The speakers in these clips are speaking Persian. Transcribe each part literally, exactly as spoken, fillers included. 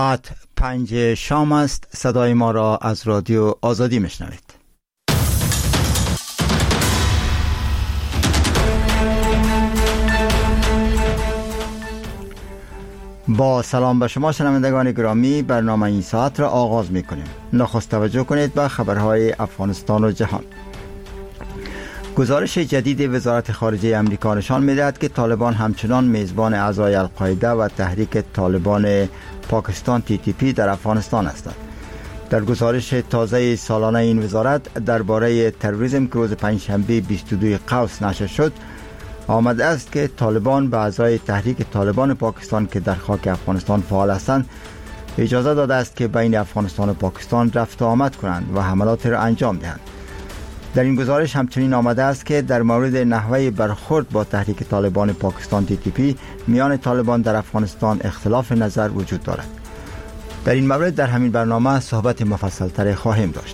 ساعت پنج شام است. صدای ما را از رادیو آزادی میشنوید. با سلام به شما شنوندگان گرامی، برنامه این ساعت را آغاز می کنیم. نخست توجه کنید به خبرهای افغانستان و جهان. گزارش جدید وزارت خارجه امریکا نشان می‌دهد که طالبان همچنان میزبان اعضای القاعده و تحریک طالبان پاکستان تی تی پی در افغانستان هستند. در گزارش تازه سالانه این وزارت درباره تروریسم که روز پنجشنبه بیست و دوم قوس نشر شد، آمده است که طالبان به اعضای تحریک طالبان پاکستان که در خاک افغانستان فعال هستند اجازه داده است که بین افغانستان و پاکستان رفت و آمد کنند و حملات را انجام دهند. در این گزارش همچنین آمده است که در مورد نحوه برخورد با تحریک طالبان پاکستان تی تی پی میان طالبان در افغانستان اختلاف نظر وجود دارد. در این مورد در همین برنامه صحبت مفصل تر خواهیم داشت.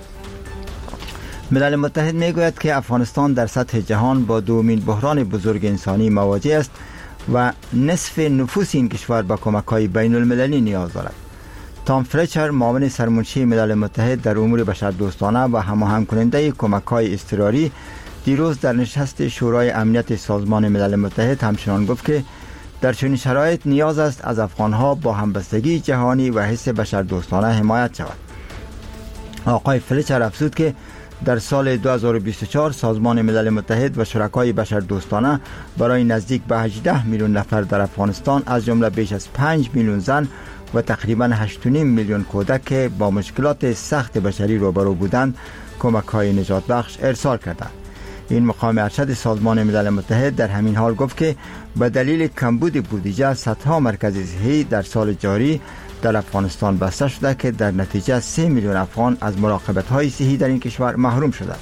ملل متحد میگوید که افغانستان در سطح جهان با دومین بحران بزرگ انسانی مواجه است و نصف نفوس این کشور به کمک‌های بین المللی نیاز دارد. تام فلیچر، معاون سرمنشی ملل متحد در امور بشردوستانه و هماهنگ کننده کمک‌های اضطراری، دیروز در نشست شورای امنیت سازمان ملل متحد همچنان گفت که در چنین شرایط نیاز است از افغان‌ها با همبستگی جهانی و حس بشردوستانه حمایت شود. آقای فلیچر افزود که در سال دو هزار و بیست و چهار سازمان ملل متحد و شرکای بشردوستانه برای نزدیک به هجده میلیون نفر در افغانستان از جمله بیش از پنج میلیون زن و تقریباً هشت و نیم میلیون کودک که با مشکلات سخت بشری روبرو بودند کمک‌های نجات بخش ارسال کردند. این مقام ارشد سازمان ملل متحد در همین حال گفت که به دلیل کمبود بودجه صدها مرکز صحی در سال جاری در افغانستان بسته شده که در نتیجه سه میلیون افغان از مراقبت‌های صحی در این کشور محروم شدند.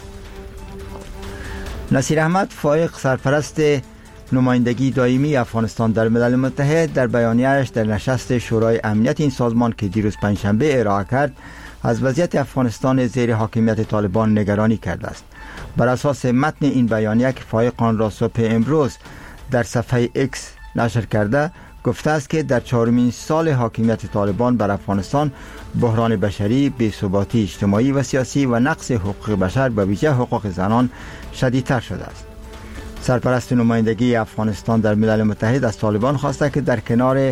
نصیر احمد فائق، سرپرست نمایندگی دائمی افغانستان در ملل متحد، در بیانیه‌اش در نشست شورای امنیت این سازمان که دیروز پنجشنبه ارائه کرد از وضعیت افغانستان زیر حاکمیت طالبان نگرانی کرده است. بر اساس متن این بیانیه که فائق آن را صبح امروز در صفحه ایکس نشر کرده، گفته است که در چهارمین سال حاکمیت طالبان بر افغانستان بحران بشری، بی‌ثباتی اجتماعی و سیاسی و نقض حقوق بشر به ویژه حقوق زنان شدیدتر شده است. سرپرست نمایندگی افغانستان در ملل متحد از طالبان خواسته که در کنار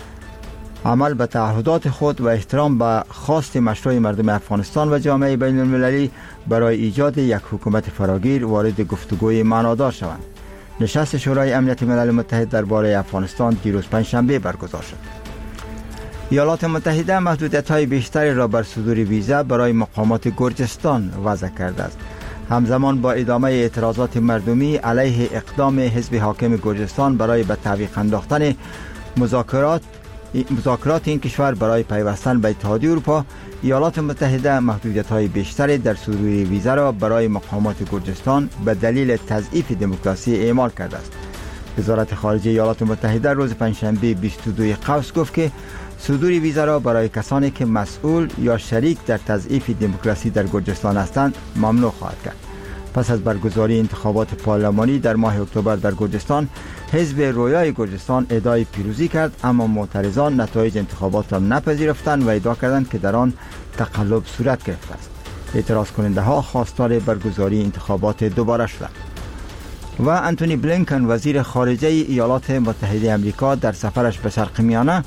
عمل به تعهدات خود و احترام به خواست مشروع مردم افغانستان و جامعه بین المللی برای ایجاد یک حکومت فراگیر وارد گفتگوی معنادار شوند. نشست شورای امنیت ملل متحد درباره افغانستان دیروز پنجشنبه برگزار شد. ایالات متحده محدودیت‌های بیشتری را بر صدور ویزا برای مقامات گرجستان وضع کرده است. همزمان با ادامه اعتراضات مردمی علیه اقدام حزب حاکم گرجستان برای به تعویق انداختن مذاکرات مذاکرات این کشور برای پیوستن به اتحادیه اروپا، ایالات متحده محدودیت‌های بیشتری در صدور ویزا را برای مقامات گرجستان به دلیل تضعیف دموکراسی اعمال کرده است. وزارت خارجه ایالات متحده روز پنجشنبه بیست و دوم قوس گفت که صدور ویزا را برای کسانی که مسئول یا شریک در تضعیف دموکراسی در گرجستان هستند ممنوع خواهد کرد. پس از برگزاری انتخابات پارلمانی در ماه اکتبر در گرجستان، حزب رویای گرجستان ادعای پیروزی کرد، اما معترضان نتایج انتخابات را نپذیرفتند و ادعا کردند که در آن تقلب صورت گرفته است. اعتراض کننده ها خواستار برگزاری انتخابات دوباره شدند. و انتونی بلینکن، وزیر خارجه ایالات متحده آمریکا، در سفرش به شرق میانه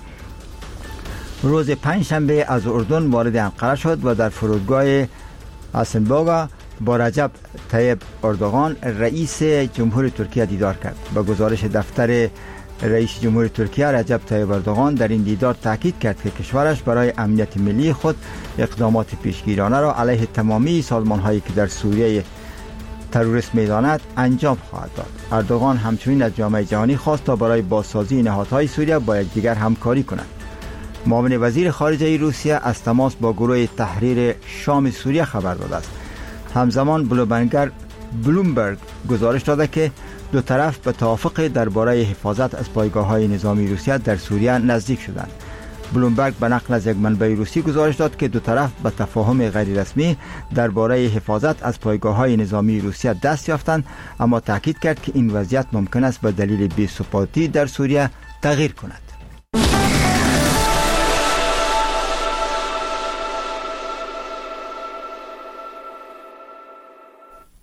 روز پنجشنبه از اردن وارد انقره شد و در فرودگاه اسنبوگا با رجب طیب اردوغان رئیس جمهور ترکیه دیدار کرد. با گزارش دفتر رئیس جمهور ترکیه، رجب طیب اردوغان در این دیدار تاکید کرد که کشورش برای امنیت ملی خود اقدامات پیشگیرانه را علیه تمامی سازمان‌هایی که در سوریه تروریسم می‌داند انجام خواهد داد. اردوغان همچنین از جامعه جهانی خواست تا برای بازسازی نهادهای سوریه با یکدیگر همکاری کنند. معاون وزیر خارجه روسیه از تماس با گروه تحریر شام سوریه خبر داده است. همزمان بلومبرگ بلومبرگ گزارش داده که دو طرف به توافق درباره حفاظت از پایگاه‌های نظامی روسیه در سوریه نزدیک شدند. بلومبرگ به نقل از یک منبع روسی گزارش داد که دو طرف به تفاهم غیر رسمی درباره حفاظت از پایگاه‌های نظامی روسیه دست یافتند، اما تاکید کرد که این وضعیت ممکن است به دلیل بی‌ثباتی در سوریه تغییر کند.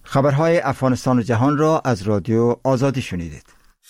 خبرهای افغانستان و جهان را از رادیو آزادی شنیدید.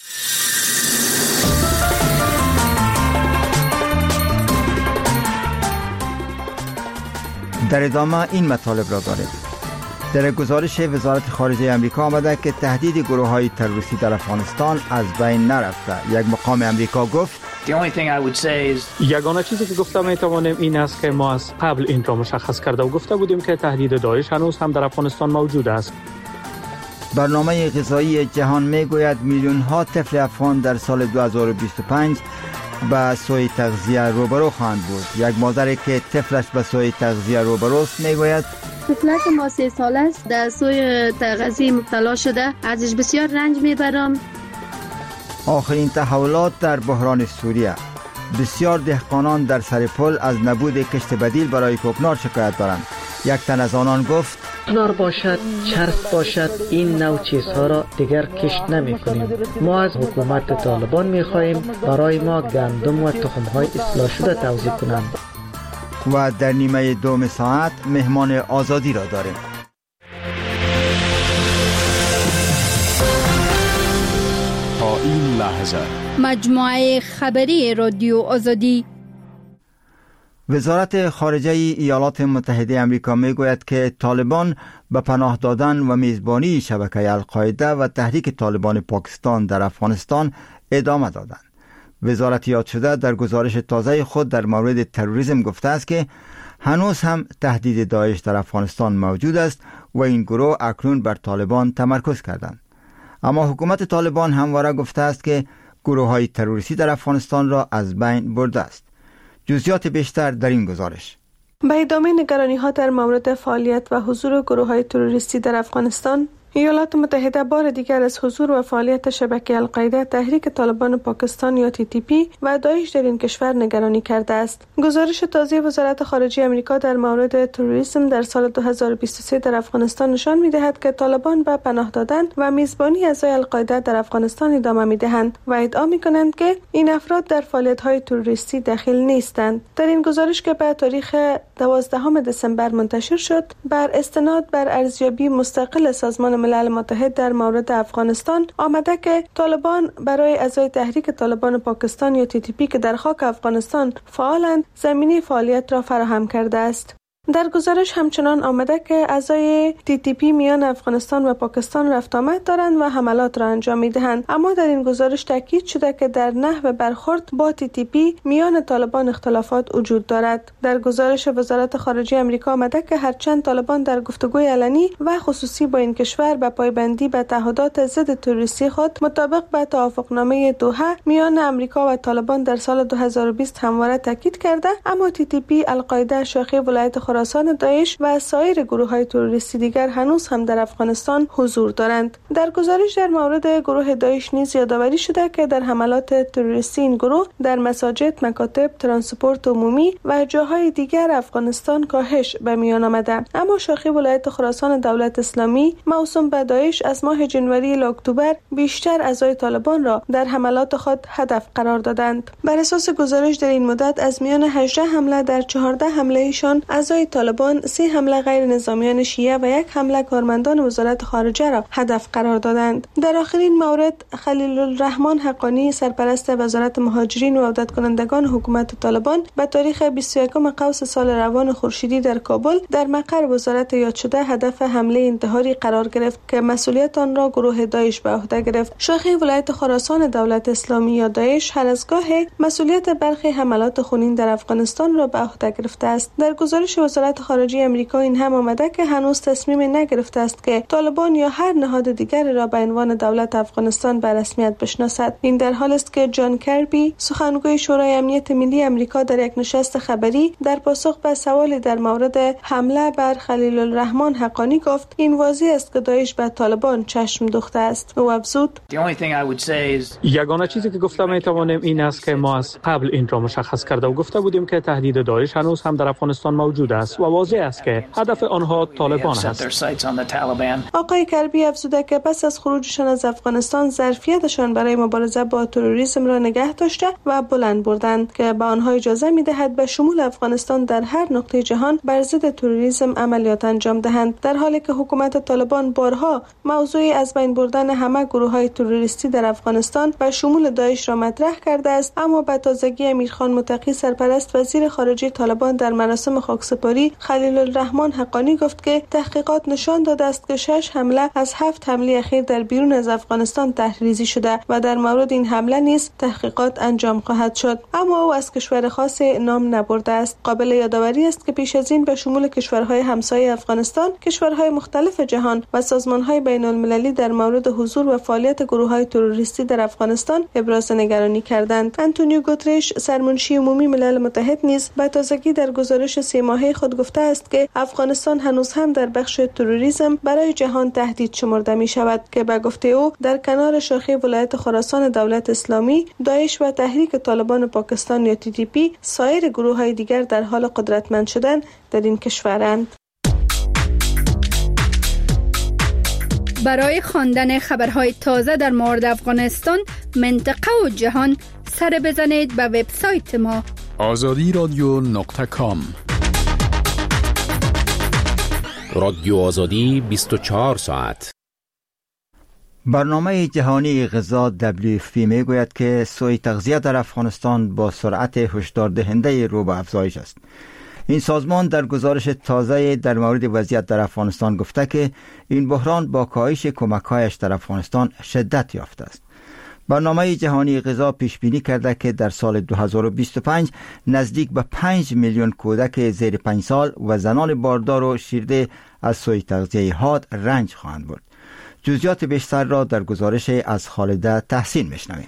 در ادامه این مطالب را داریم. در گزارش وزارت خارجه امریکا آمده که تهدید گروه‌های تروریستی در افغانستان از بین نرفته. یک مقام امریکا گفت یگانه چیزی که گفتم میتوانیم این است که ما از قبل این را مشخص کرده و گفته بودیم که تهدید داعش هنوز هم در افغانستان موجود است. برنامه غذایی جهان میگوید میلیون ها طفل افغان در سال دو هزار و بیست و پنج به سوء تغذیه روبرو خواهند بود. یک مادری که طفلش به سوء تغذیه روبروست میگوید طفلک ما سه ساله است، در سوء تغذیه مبتلا شده، ازش بسیار رنج میبرم. آخرین تحولات در بحران سوریه. بسیار دهقانان در سر پل از نبود کشت بدیل برای کوکنار شکایت دارند. یک تن از آنان گفت نار باشد، چرس باشد، این نوع چیزها را دیگر کشت نمی کنیم. ما از حکومت طالبان می خواهیم برای ما گندم و تخم‌های اصلاح شده توزیع کنند. و در نیمه دوم ساعت مهمان آزادی را داریم. تا این لحظه مجموعه خبری رادیو آزادی. وزارت خارجه ایالات متحده آمریکا میگوید که طالبان به پناه دادن و میزبانی شبکه القاعده و تحریک طالبان پاکستان در افغانستان ادامه دادند. وزارت یاد شده در گزارش تازه خود در مورد تروریسم گفته است که هنوز هم تهدید داعش در افغانستان موجود است و این گروه اکنون بر طالبان تمرکز کردند. اما حکومت طالبان همواره گفته است که گروه‌های تروریستی در افغانستان را از بین برده است. جزئیات بیشتر در این گزارش. به ادامه نگرانی‌ها در مورد فعالیت و حضور گروه‌های تروریستی در افغانستان، ایالات متحده بار دیگر از حضور و فعالیت شبکه القاعده، تحریک طالبان پاکستان یا تی تی پی و داعش در این کشور نگرانی کرده است. گزارش تازه وزارت خارجه آمریکا در مورد تروریسم در سال دو هزار و بیست و سه در افغانستان نشان می‌دهد که طالبان به پناه دادن و میزبانی اعضای القاعده در افغانستان ادامه می‌دهند و ادعا می‌کنند که این افراد در فعالیت‌های تروریستی دخیل نیستند. در این گزارش که به تاریخ دوازدهم دسامبر منتشر شد، بر استناد بر ارزیابی مستقل سازمان ملل متحد در مورد افغانستان آمده که طالبان برای اعضای تحریک طالبان پاکستان یا تی تی پی که در خاک افغانستان فعالند زمینه فعالیت را فراهم کرده است. در گزارش همچنان آمده که اعضای تی تی پی میان افغانستان و پاکستان رفت آمد دارند و حملات را انجام می‌دهند، اما در این گزارش تاکید شده که در نحو برخورد با تی تی پی میان طالبان اختلافات وجود دارد. در گزارش وزارت خارجه آمریکا آمده که هرچند طالبان در گفتگوی علنی و خصوصی با این کشور به پایبندی به تعهدات ضد تروریستی خود مطابق به توافقنامه دوحه میان آمریکا و طالبان در سال دو هزار و بیست همواره تاکید کرده، اما تی تی پی، القاعده، شاخه ولایت خراسان، داعش و سایر گروه‌های تروریستی دیگر هنوز هم در افغانستان حضور دارند. در گزارش در مورد گروه داعش نیز یادآوری شده که در حملات تروریستی این گروه در مساجد، مکاتب، ترانسپورت عمومی و جاهای دیگر افغانستان کاهش به میان آمده، اما شاخه ولایت خراسان دولت اسلامی موسوم به داعش از ماه جنوری الی اکتبر بیشتر اعضای طالبان را در حملات خود هدف قرار دادند. بر اساس گزارش در این مدت از میان هجده حمله در چهارده حمله ایشان اعضای طالبان، سه حمله غیر نظامیان شیعه و یک حمله کارمندان وزارت خارجه را هدف قرار دادند. در آخرین مورد خلیل الرحمن حقانی، سرپرست وزارت مهاجرین و عودت کنندگان حکومت طالبان، به تاریخ بیست و یکم قوس سال روان خورشیدی در کابل در مقر وزارت یاد شده هدف حمله انتحاری قرار گرفت که مسئولیت آن را گروه داعش به عهده گرفت. شاخه ولایت خراسان دولت اسلامی یا داعش هر از گاه مسئولیت برخی حملات خونین در افغانستان را به عهده گرفته است. در گزارش وزارت خارجه آمریکا این هم آمده که هنوز تصمیم نگرفته است که طالبان یا هر نهاد دیگری را به عنوان دولت افغانستان به رسمیت بشناسد. این در حالی است که جان کربی، سخنگوی شورای امنیت ملی آمریکا، در یک نشست خبری در پاسخ به سوالی در مورد حمله بر خلیل الرحمن حقانی گفت این واضح است که داعش به طالبان چشم دوخته است. او افزود یگانه چیزی که گفتم میتوانیم این است که ما از قبل این را مشخص کرده و گفته بودیم که تهدید داعش هنوز هم در افغانستان موجود است. است و واضح است که هدف آنها طالبان است. آقای کربی افزوده که پس از خروجشان از افغانستان ظرفیتشان برای مبارزه با تروریسم را نگه داشته و بلند بردند که به آنها اجازه می‌دهد به شمول افغانستان در هر نقطه جهان بر ضد تروریسم عملیات انجام دهند، در حالی که حکومت طالبان بارها موضوع از بین بردن همه گروه‌های تروریستی در افغانستان و شمول داعش را مطرح کرده است. اما به تازگی امیرخان متقی سرپرست وزیر خارجه طالبان در مراسم خاکسپاری خلیل الرحمن حقانی گفت که تحقیقات نشان داده است که شش حمله از هفت حمله اخیر در بیرون از افغانستان تحریزی شده و در مورد این حمله نیز تحقیقات انجام خواهد شد. اما او از کشور خاص نام نبرده است. قابل یادآوری است که پیش از این به شمول کشورهای همسایه افغانستان، کشورهای مختلف جهان و سازمانهای بین المللی در مورد حضور و فعالیت گروه‌های تروریستی در افغانستان ابراز نگرانی کردند. آنتونیو گوترش سرمنشی عمومی ملل متحد نیز به تازگی در گزارش سه ماهه خود گفته است که افغانستان هنوز هم در بخش تروریسم برای جهان تهدید شمرده می شود که به گفته او در کنار شاخه ولایت خراسان دولت اسلامی، داعش و تحریک طالبان پاکستان یا تی تی پی، سایر گروه‌های دیگر در حال قدرتمند شدن در این کشورند. برای خواندن خبرهای تازه در مورد افغانستان، منطقه و جهان، سر بزنید به وبسایت ما آزادی رادیو نقطه کام. رادیو آزادی بیست و چهار ساعت. برنامه جهانی غذا دبلیو اف پی می گوید که سوء تغذیه در افغانستان با سرعت هشدار دهنده رو به افزایش است. این سازمان در گزارش تازه در مورد وضعیت در افغانستان گفته که این بحران با کاهش کمک‌هایش در افغانستان شدت یافته است. برنامه جهانی غذا پیش بینی کرده که در سال دو هزار و بیست و پنج نزدیک به پنج میلیون کودک زیر پنج سال و زنان باردار و شیرده از سوء تغذیه حاد رنج خواهند برد. جزئیات بیشتر را در گزارش از خالده تحسین میشنویم.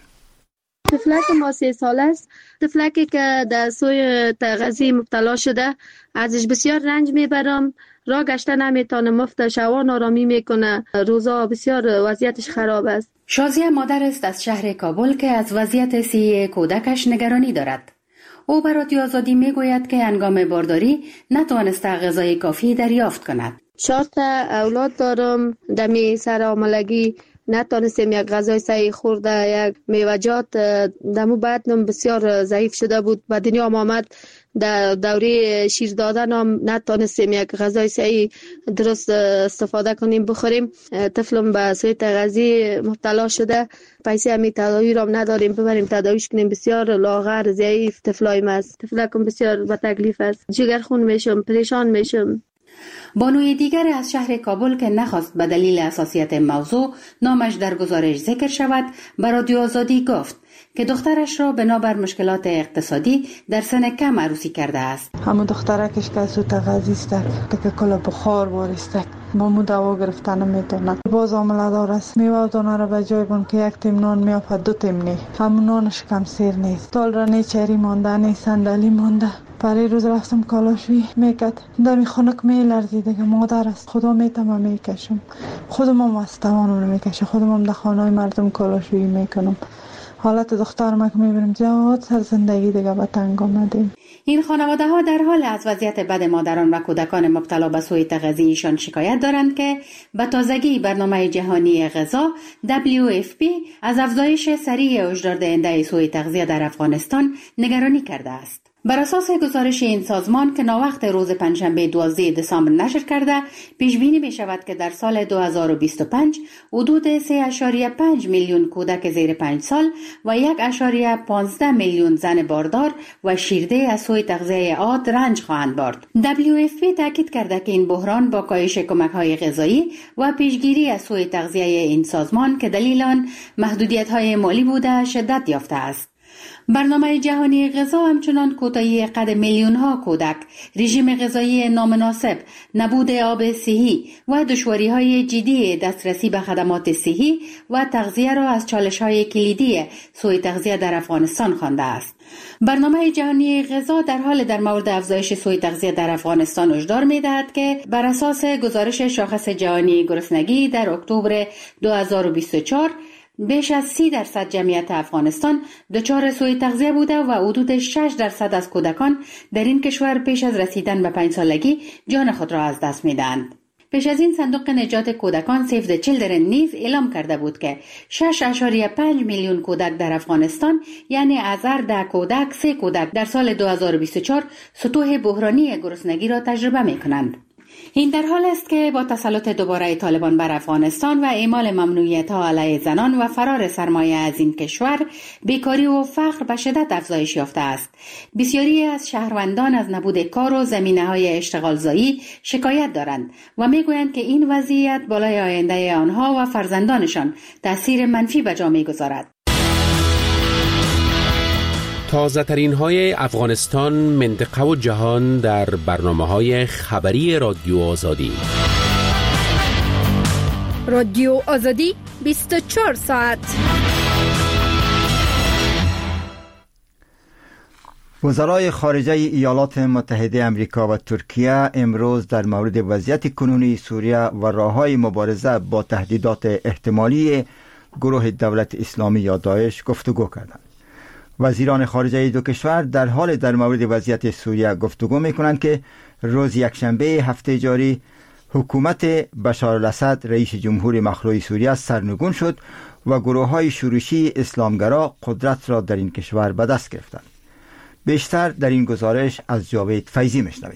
طفلک ما سه ساله است. طفلکی که در سوء تغذیه مبتلا شده، ازش بسیار رنج میبرم، راه گشته نمیتونه، مفت شوان آرامی میکنه، روزا بسیار وضعیتش خراب است. شازیه مادر است از شهر کابل که از وضعیت صحی کودکش نگرانی دارد. او به رادیو آزادی میگوید که هنگام بارداری نتوانسته غذای کافی دریافت کند. چهار تا اولاد دارم، دمی سر آملگی نتونستیم یک غذای صحیح خورده، یک میوجات دمو بدنم بسیار ضعیف شده بود. به دنیا آمد در دوره شیر دادن هم نتونستیم یک غذای صحیح درست استفاده کنیم بخوریم. طفلم به سوء تغذیه مبتلا شده، پیسه همی تداوی را نداریم ببریم تداویش کنیم. بسیار لاغر ضعیف طفلایم است. طفلکم بسیار با تکلیف است، جگرخون میشم، پریشان میشم. بانوی دیگر از شهر کابل که نخواست به دلیل حساسیت موضوع نامش در گزارش ذکر شود، به رادیو آزادی گفت که دخترش را بنابر مشکلات اقتصادی در سن کم عروسی کرده است. همون دخترکش که سوء تغذیه است که کلا بخار وارسته، با مو دوا گرفتن نمیتونه، باز عامله دار است. میوه و دانه را به جای بون که یک تیم نان میافد دو تیم نی، همون نانش کم سیر نیست، تال را نی چری مانده نی صندلی مانده. برای روز رفتم کالاشوی میکرد، دمی خنک میلرزید که مادر است، خدا میتم میکشم، خودم هم از توانم میکشم، خودم هم در خانه مردم کالاشوی میکنم. حالت دخترم که میبینم زیاد سر زندگی دیگه به تنگ آمدیم. این خانواده ها در حال از وضعیت بد مادران و کودکان مبتلا به سوء تغذیه ایشان شکایت دارند که به تازگی برنامه جهانی غذا دبلیو اف پی از افزایش سریع هشدار دهنده سوء تغذیه در افغانستان نگرانی کرده است. بر اساس گزارش این سازمان که ناوقت روز پنجشنبه دوازده دسامبر نشر کرده، پیش بینی می شود که در سال دو هزار و بیست و پنج حدود سه و پنج میلیون کودک زیر پنج سال و یک و پانزده میلیون زن باردار و شیرده از سوء تغذیه عاد رنج خواهند برد. دبلیو اف پی تاکید کرده که این بحران با کاهش کمک‌های غذایی و پیشگیری از سوء تغذیه این سازمان که دلیل آن محدودیت‌های مالی بوده شدت یافته است. برنامه جهانی غذا همچنان کوتاهی قد میلیون ها کودک، رژیم غذایی نامناسب، نبود آب صحی و دشواری های جدی دسترسی به خدمات صحی و تغذیه را از چالش های کلیدی سوء تغذیه در افغانستان خوانده است. برنامه جهانی غذا در حال در مورد افزایش سوء تغذیه در افغانستان هشدار می‌دهد که بر اساس گزارش شاخص جهانی گرسنگی در اکتبر دو هزار و بیست و چهار بیش از سی درصد جمعیت افغانستان دچار سوء تغذیه بوده و حدود شش درصد از کودکان در این کشور پیش از رسیدن به پنج سالگی جان خود را از دست می‌دهند. پیش از این صندوق نجات کودکان سیو د چیلدرن نیز اعلام کرده بود که شش ممیز پنج میلیون کودک در افغانستان، یعنی از هر ده کودک سه کودک در سال دو هزار و بیست و چهار سطوح بحرانی گرسنگی را تجربه می کنند. این در حال است که با تسلط دوباره طالبان بر افغانستان و اعمال ممنوعیت‌ها علیه زنان و فرار سرمایه از این کشور، بیکاری و فقر به شدت افزایش یافته است. بسیاری از شهروندان از نبود کار و زمینه‌های اشتغالزایی شکایت دارند و می‌گویند که این وضعیت بالای آینده آنها و فرزندانشان تأثیر منفی به جا می‌گذارد. تازه ترین های افغانستان، منطقه و جهان در برنامه های خبری رادیو آزادی. رادیو آزادی بیست و چهار ساعت. وزرای خارجه ایالات متحده آمریکا و ترکیه امروز در مورد وضعیت کنونی سوریه و راه‌های مبارزه با تهدیدات احتمالی گروه دولت اسلامی یا داعش گفتگو کردند. وزیران خارجه دو کشور در حال در مورد وضعیت سوریه گفتگو می‌کنند که روز یکشنبه هفته جاری حکومت بشار الاسد رئیس جمهور مخلوع سوریه سرنگون شد و گروه‌های شورشی اسلامگرا قدرت را در این کشور به دست گرفتند. بیشتر در این گزارش از جاوید فیضی میشنوید.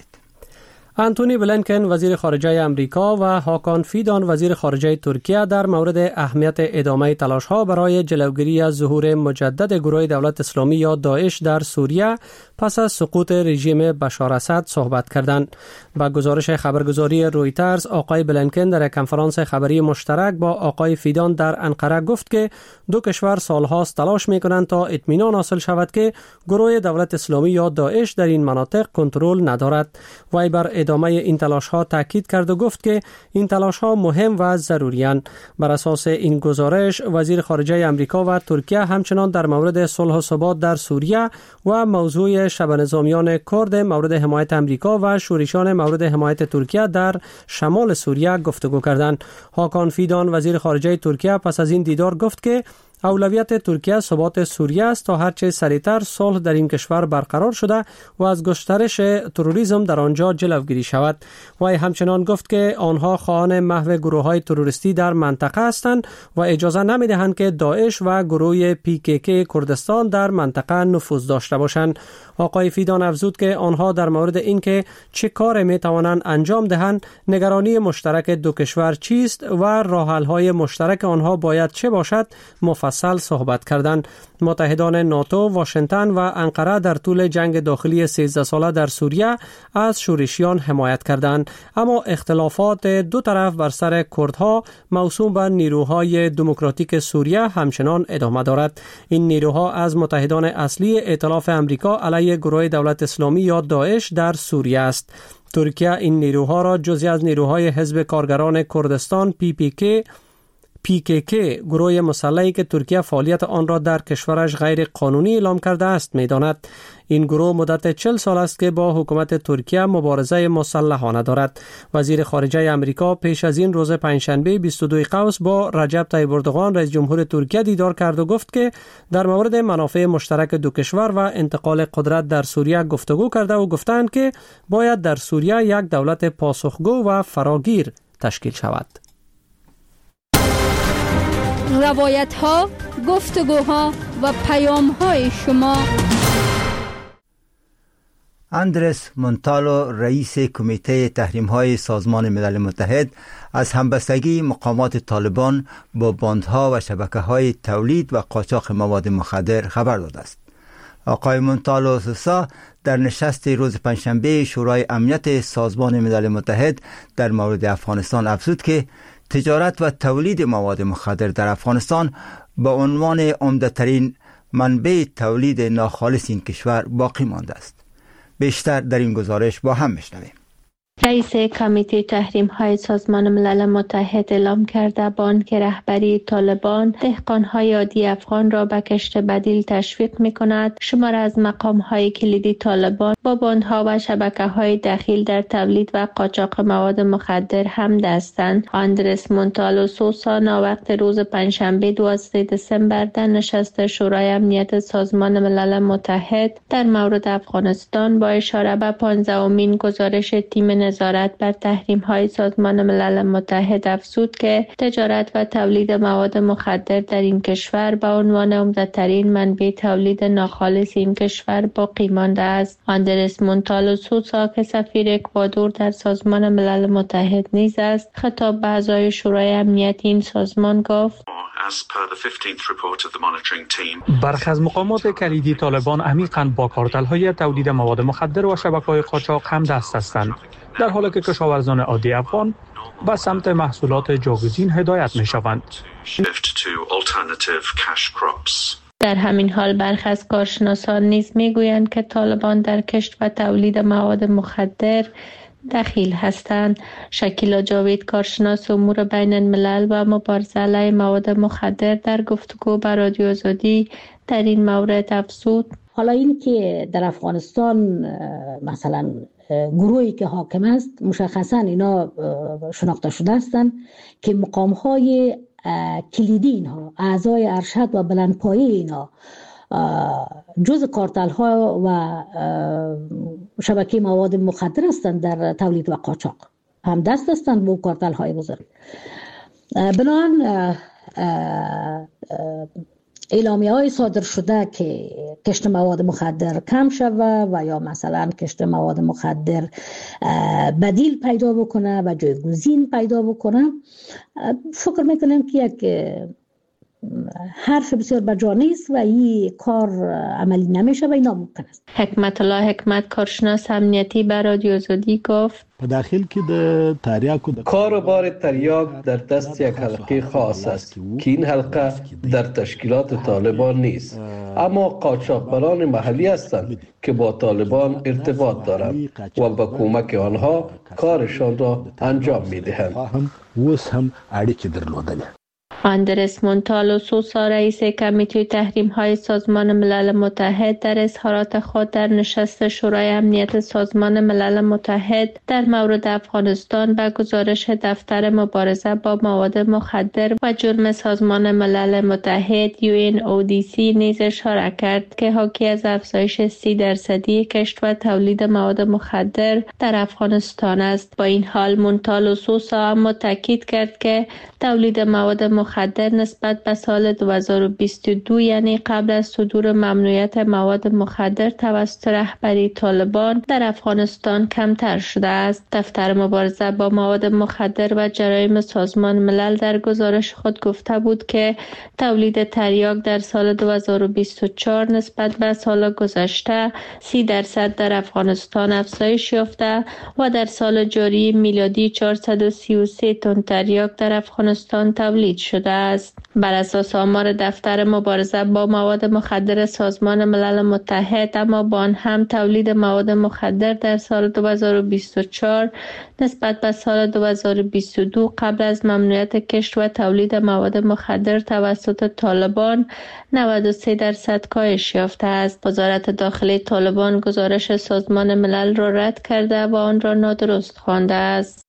آنتونی بلینکن وزیر خارجه امریکا و هاکان فیدان وزیر خارجه ترکیه در مورد اهمیت ادامه تلاش‌ها برای جلوگیری از ظهور مجدد گروه دولت اسلامی یا داعش در سوریه پس از سقوط رژیم بشار اسد صحبت کردند. با گزارش خبرگزاری رویترز، آقای بلینکن در کنفرانس خبری مشترک با آقای فیدان در انقره گفت که دو کشور سالهاست تلاش می‌کنند تا اطمینان حاصل شود که گروه دولت اسلامی یا داعش در این مناطق کنترل ندارد. وی بر ادامه این تلاش‌ها تاکید کرد و گفت که این تلاش‌ها مهم و ضروری‌اند. بر اساس این گزارش، وزیر خارجه آمریکا و ترکیه همچنان در مورد صلح و ثبات در سوریه و موضوع شبه نظامیان کرد مورد حمایت آمریکا و شورشیان مورد حمایت ترکیه در شمال سوریه گفتگو کردند. هاکان فیدان وزیر خارجه ترکیه پس از این دیدار گفت که اولویت ترکیه ثبات سوریه است تا هرچه سریعتر صلح در این کشور برقرار شده و از گسترش تروریسم در آنجا جلوگیری شود. وی همچنان گفت که آنها خواهان محو گروه‌های تروریستی در منطقه هستند و اجازه نمی‌دهند که داعش و گروه پی کی کی کردستان در منطقه نفوذ داشته باشند. آقای فیدان افزود که آنها در مورد اینکه چه کار می‌توانند انجام دهند، نگرانی مشترک دو کشور چیست و راه‌حل‌های مشترک آنها باید چه باشد مفصل صحبت کردند. متحدان ناتو، واشنگتن و انقره در طول جنگ داخلی سیزده ساله در سوریه از شورشیان حمایت کردند، اما اختلافات دو طرف بر سر کردها موسوم به نیروهای دموکراتیک سوریه همچنان ادامه دارد. این نیروها از متحدان اصلی ائتلاف آمریکا علیه گروه دولت اسلامی یا داعش در سوریه است. ترکیه این نیروها را جزئی از نیروهای حزب کارگران کردستان پی پی کی پی کی کی گروه مسلحی که ترکیه فعالیت آن را در کشورش غیر قانونی اعلام کرده است می‌داند. این گروه مدت چهل سال است که با حکومت ترکیه مبارزه مسلحانه دارد. وزیر خارجه آمریکا پیش از این روز پنجشنبه بیست و دو قوس با رجب طیب اردوغان رئیس جمهور ترکیه دیدار کرد و گفت که در مورد منافع مشترک دو کشور و انتقال قدرت در سوریه گفتگو کرده و گفتند که باید در سوریه یک دولت پاسخگو و فراگیر تشکیل شود. روایت ها، گفتگوها و پیام های شما. اندرس مونتالو رئیس کمیته تحریم های سازمان ملل متحد از همبستگی مقامات طالبان با باندها و شبکه های تولید و قاچاق مواد مخدر خبر داده است. آقای مونتالو سوسا در نشست روز پنجشنبه شورای امنیت سازمان ملل متحد در مورد افغانستان افزود که تجارت و تولید مواد مخدر در افغانستان با عنوان عمده‌ترین منبع تولید ناخالص این کشور باقی مانده است. بیشتر در این گزارش با هم میشنویم. رئیس کمیته تحریم های سازمان ملل متحد اعلام کرده بانک رهبری طالبان دهقان های عادی افغان را به کشت بدیل تشویق می کند. شمار از مقام های کلیدی طالبان با باندها و شبکه های دخیل در تولید و قاچاق مواد مخدر هم دستند. آندرس مونتالو سوسا ناوقت روز پنجشنبه دوازده دسامبر در نشست شورای امنیت سازمان ملل متحد در مورد افغانستان با اشاره به پانزدهمین گزارش تیم نظارت بر تحریم های سازمان ملل متحد افزود که تجارت و تولید مواد مخدر در این کشور به عنوان عمده‌ترین منبع تولید ناخالص این کشور باقی مانده است. آندرس مونتالو سوسا که سفیر اکوادور در سازمان ملل متحد نیز است، خطاب به اعضای شورای امنیت این سازمان گفت: برخی از مقامات کلیدی طالبان عمیقاً با کارتل‌های تولید مواد مخدر و شبکه‌های قاچاق هم دست هستند، در حالی که کشاورزان عادی افغان به سمت محصولات جاگزین هدایت می‌شوند. در همین حال برخی از کارشناسان نیز می‌گویند که طالبان در کشت و تولید مواد مخدر دخیل هستند. شکیلا جاوید، کارشناس امور بین الملل و مبارزه علیه مواد مخدر، در گفتگو با رادیو آزادی در این مورد افزود: حالا این که در افغانستان مثلا گروهی که حاکم است مشخصا اینا شناخته شده هستند که مقام‌های کلیدی اینها، اعضای ارشد و بلندپایه اینا جز کارتل ها و شبکه مواد مخدر هستند در تولید و قاچاق، هم دست هستند با کارتل های بزرگ. بنابراین اعلامیه های صادر شده که کشت مواد مخدر کم شود و یا مثلا کشت مواد مخدر بدیل پیدا بکنه و جایگزین پیدا بکنه، فکر میکنم که یک حرف بسیار بجا نیست و این کار عملی نمیشه و این ناممکن است. حکمت الله حکمت، کارشناس امنیتی، به رادیو آزادی گفت: په داخل کې د تریاکو کاروبار تریاک در دست یک حلقه خاص است که این حلقه در تشکیلات طالبان نیست، اما قاچاقبران محلی هستند که با طالبان ارتباط دارند و با کمک آنها کارشان را انجام میدهند. اوس هم اړیکې درلودل. آندرس مونتالو سوسا، رئیس کمیته تحریم های سازمان ملل متحد، در اظهارات خود در نشست شورای امنیت سازمان ملل متحد در مورد افغانستان به گزارش دفتر مبارزه با مواد مخدر و جرم سازمان ملل متحد یو ان او دی سی نیز اشاره کرد که حاکی از افزایش سی درصدی کشت و تولید مواد مخدر در افغانستان است. با این حال مونتالو سوسا اما تاکید کرد که تولید مواد مخدر نسبت به سال دو هزار و بیست و دو، یعنی قبل از صدور ممنوعیت مواد مخدر توسط رهبری طالبان، در افغانستان کمتر شده است. دفتر مبارزه با مواد مخدر و جرایم سازمان ملل در گزارش خود گفته بود که تولید تریاک در سال دو هزار و بیست و چهار نسبت به سال گذشته سی درصد در افغانستان افزایش یافته و در سال جاری میلادی چهارصد و سی و سه تن تریاک در افغانستان تولید شده است. بر اساس آمار دفتر مبارزه با مواد مخدر سازمان ملل متحد، اما با آن هم تولید مواد مخدر در سال دو هزار و بیست و چهار نسبت به سال دو هزار و بیست و دو قبل از ممنوعیت کشت و تولید مواد مخدر توسط طالبان نود و سه درصد کاهش یافته است. وزارت داخلی طالبان گزارش سازمان ملل را رد کرده و آن را نادرست خوانده است.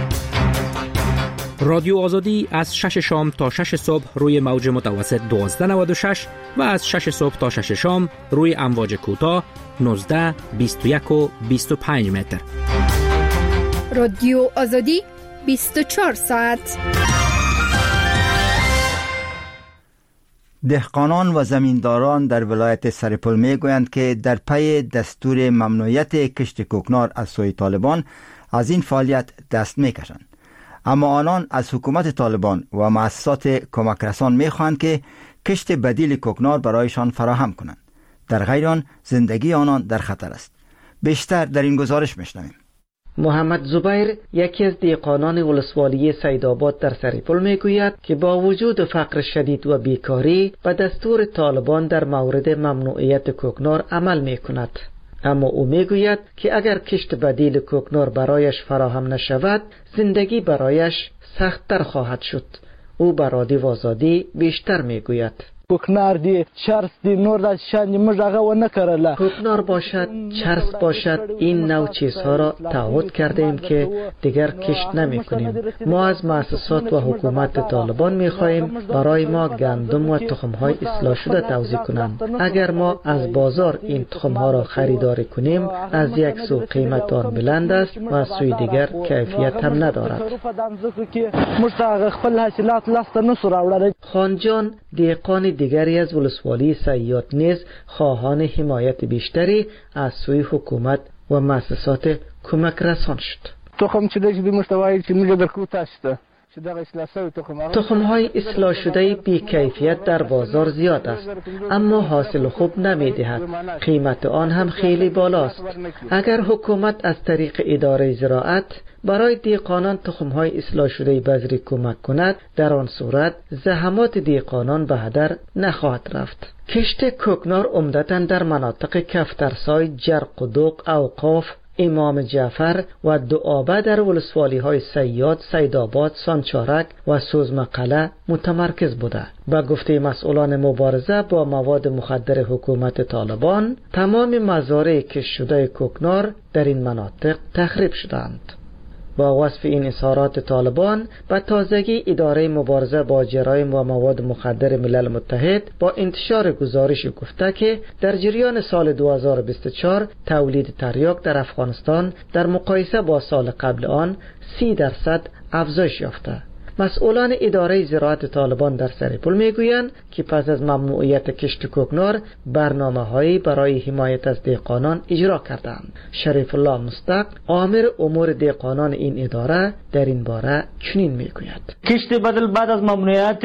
رادیو آزادی از شش شام تا شش صبح روی موج متوسط دوازده نود و شش و از شش صبح تا شش شام روی امواج کوتاه نوزده، بیست و یک و بیست و پنج متر. رادیو آزادی بیست و چهار ساعت. دهقانان و زمینداران در ولایت سرپل می گویند که در پی دستور ممنوعیت کشت کوکنار از سوی طالبان از این فعالیت دست می کشند. اما آنان از حکومت طالبان و مؤسسات کمک رسان می خواهند که کشت بدیل کوکنار برایشان فراهم کنند. در غیر آن زندگی آنان در خطر است. بیشتر در این گزارش میشنویم. محمد زبیر، یکی از دهقانان ولسوالی سیدآباد در سرپل میگوید که با وجود فقر شدید و بیکاری به دستور طالبان در مورد ممنوعیت کوکنار عمل میکند. اما او میگوید که اگر کشت بدیل کوکنار برایش فراهم نشود زندگی برایش سخت‌تر خواهد شد. او بر رادیو آزادی بیشتر میگوید. کوکنار دی چرس دی نور دا شان مجاغه و نکرله. کوکنار باشد چرس باشد این نوع چیزها را تعهد کرده ایم که دیگر کشت نمی کنیم. ما از مؤسسات و حکومت طالبان می خواهیم برای ما گندم و تخم های اصلاح شده توزیع کنند. اگر ما از بازار این تخم ها را خریداری کنیم از یک سو قیمت آن بلند است و از سوی دیگر کیفیت هم ندارد. خانجان دیقان دیگری از ولسوالی صیاد نیز خواهان حمایت بیشتری از سوی حکومت و مؤسسات کمک رسان شد. تخم چه دیگه بی مستوایی چه میگه در کوتاشته. تخم های اصلاح شده بی کیفیت در بازار زیاد است اما حاصل خوب نمی دهد. قیمت آن هم خیلی بالاست. اگر حکومت از طریق اداره زراعت برای دیقانان تخم های اصلاح شده بذری کمک کند در آن صورت زحمات دیقانان به هدر نخواهد رفت. کشت کوکنار عمدتاً در مناطق کفترسای، جرق و دوق، اوقاف، امام جعفر و دعابه در ولسوالی های سیاد، سیدآباد، سانچارک و سوزمقله متمرکز بوده. با گفته مسئولان مبارزه با مواد مخدر حکومت طالبان تمام مزارع کشت شده کوکنار در این مناطق تخریب شدند. با وصف این اظهارات طالبان به تازگی اداره مبارزه با جرایم و مواد مخدر ملل متحد با انتشار گزارش گفته که در جریان سال دو هزار و بیست و چهار تولید تریاک در افغانستان در مقایسه با سال قبل آن سی درصد افزایش یافته. مسئولان اداره زراعت طالبان در سرپل میگویند که پس از ممنوعیت کشت کوکنار برنامه‌هایی برای حمایت از دهقانان اجرا کردند. شریف الله مصدق آمر امور دهقانان این اداره در این باره چنین میگوید: کشت بدل بعد از ممنوعیت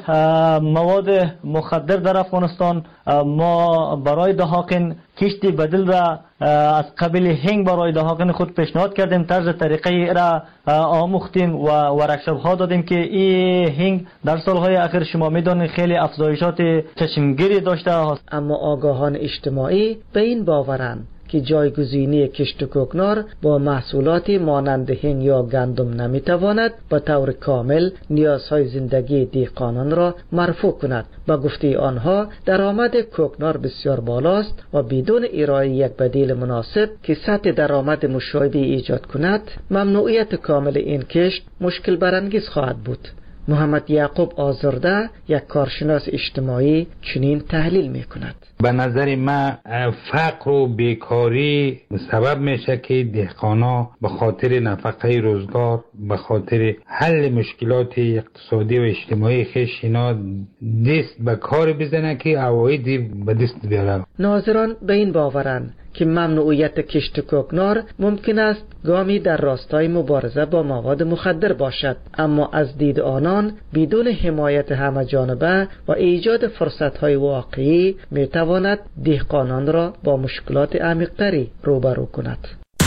مواد مخدر در افغانستان ما برای دهقان کشت بدل را از قبیل هنگ برای دهقان خود پیشنهاد کردیم. طرز طریقه را آموختیم و ورکشاپ ها دادیم که این هنگ در سالهای اخیر شما میدونید خیلی افزایشات چشمگیری داشته است. اما آگاهان اجتماعی به این باورند که جایگزینی کشت کوکنار با محصولات مانند هنگ یا گندم نمیتواند به طور کامل نیازهای زندگی دهقانان را مرفوع کند. با گفته آنها درآمد کوکنار بسیار بالاست و بدون ارائه یک بدیل مناسب که سطح درآمد مشابهی ایجاد کند ممنوعیت کامل این کشت مشکل برانگیز خواهد بود. محمد یعقوب آزرده یک کارشناس اجتماعی چنین تحلیل می کند: به نظر من فقر و بیکاری سبب میشه که دهقانا به خاطر نفقه روزگار، به خاطر حل مشکلات اقتصادی و اجتماعی خیش اینا دست به کار بزنه که عوایدی به دست بیاره. ناظران به این باورند که ممنوعیت کشت کوکنار ممکن است گامی در راستای مبارزه با مواد مخدر باشد، اما از دید آنان بدون حمایت همه جانبه و ایجاد فرصت‌های واقعی میتواند دهقانان را با مشکلات عمیق‌تری روبرو کند.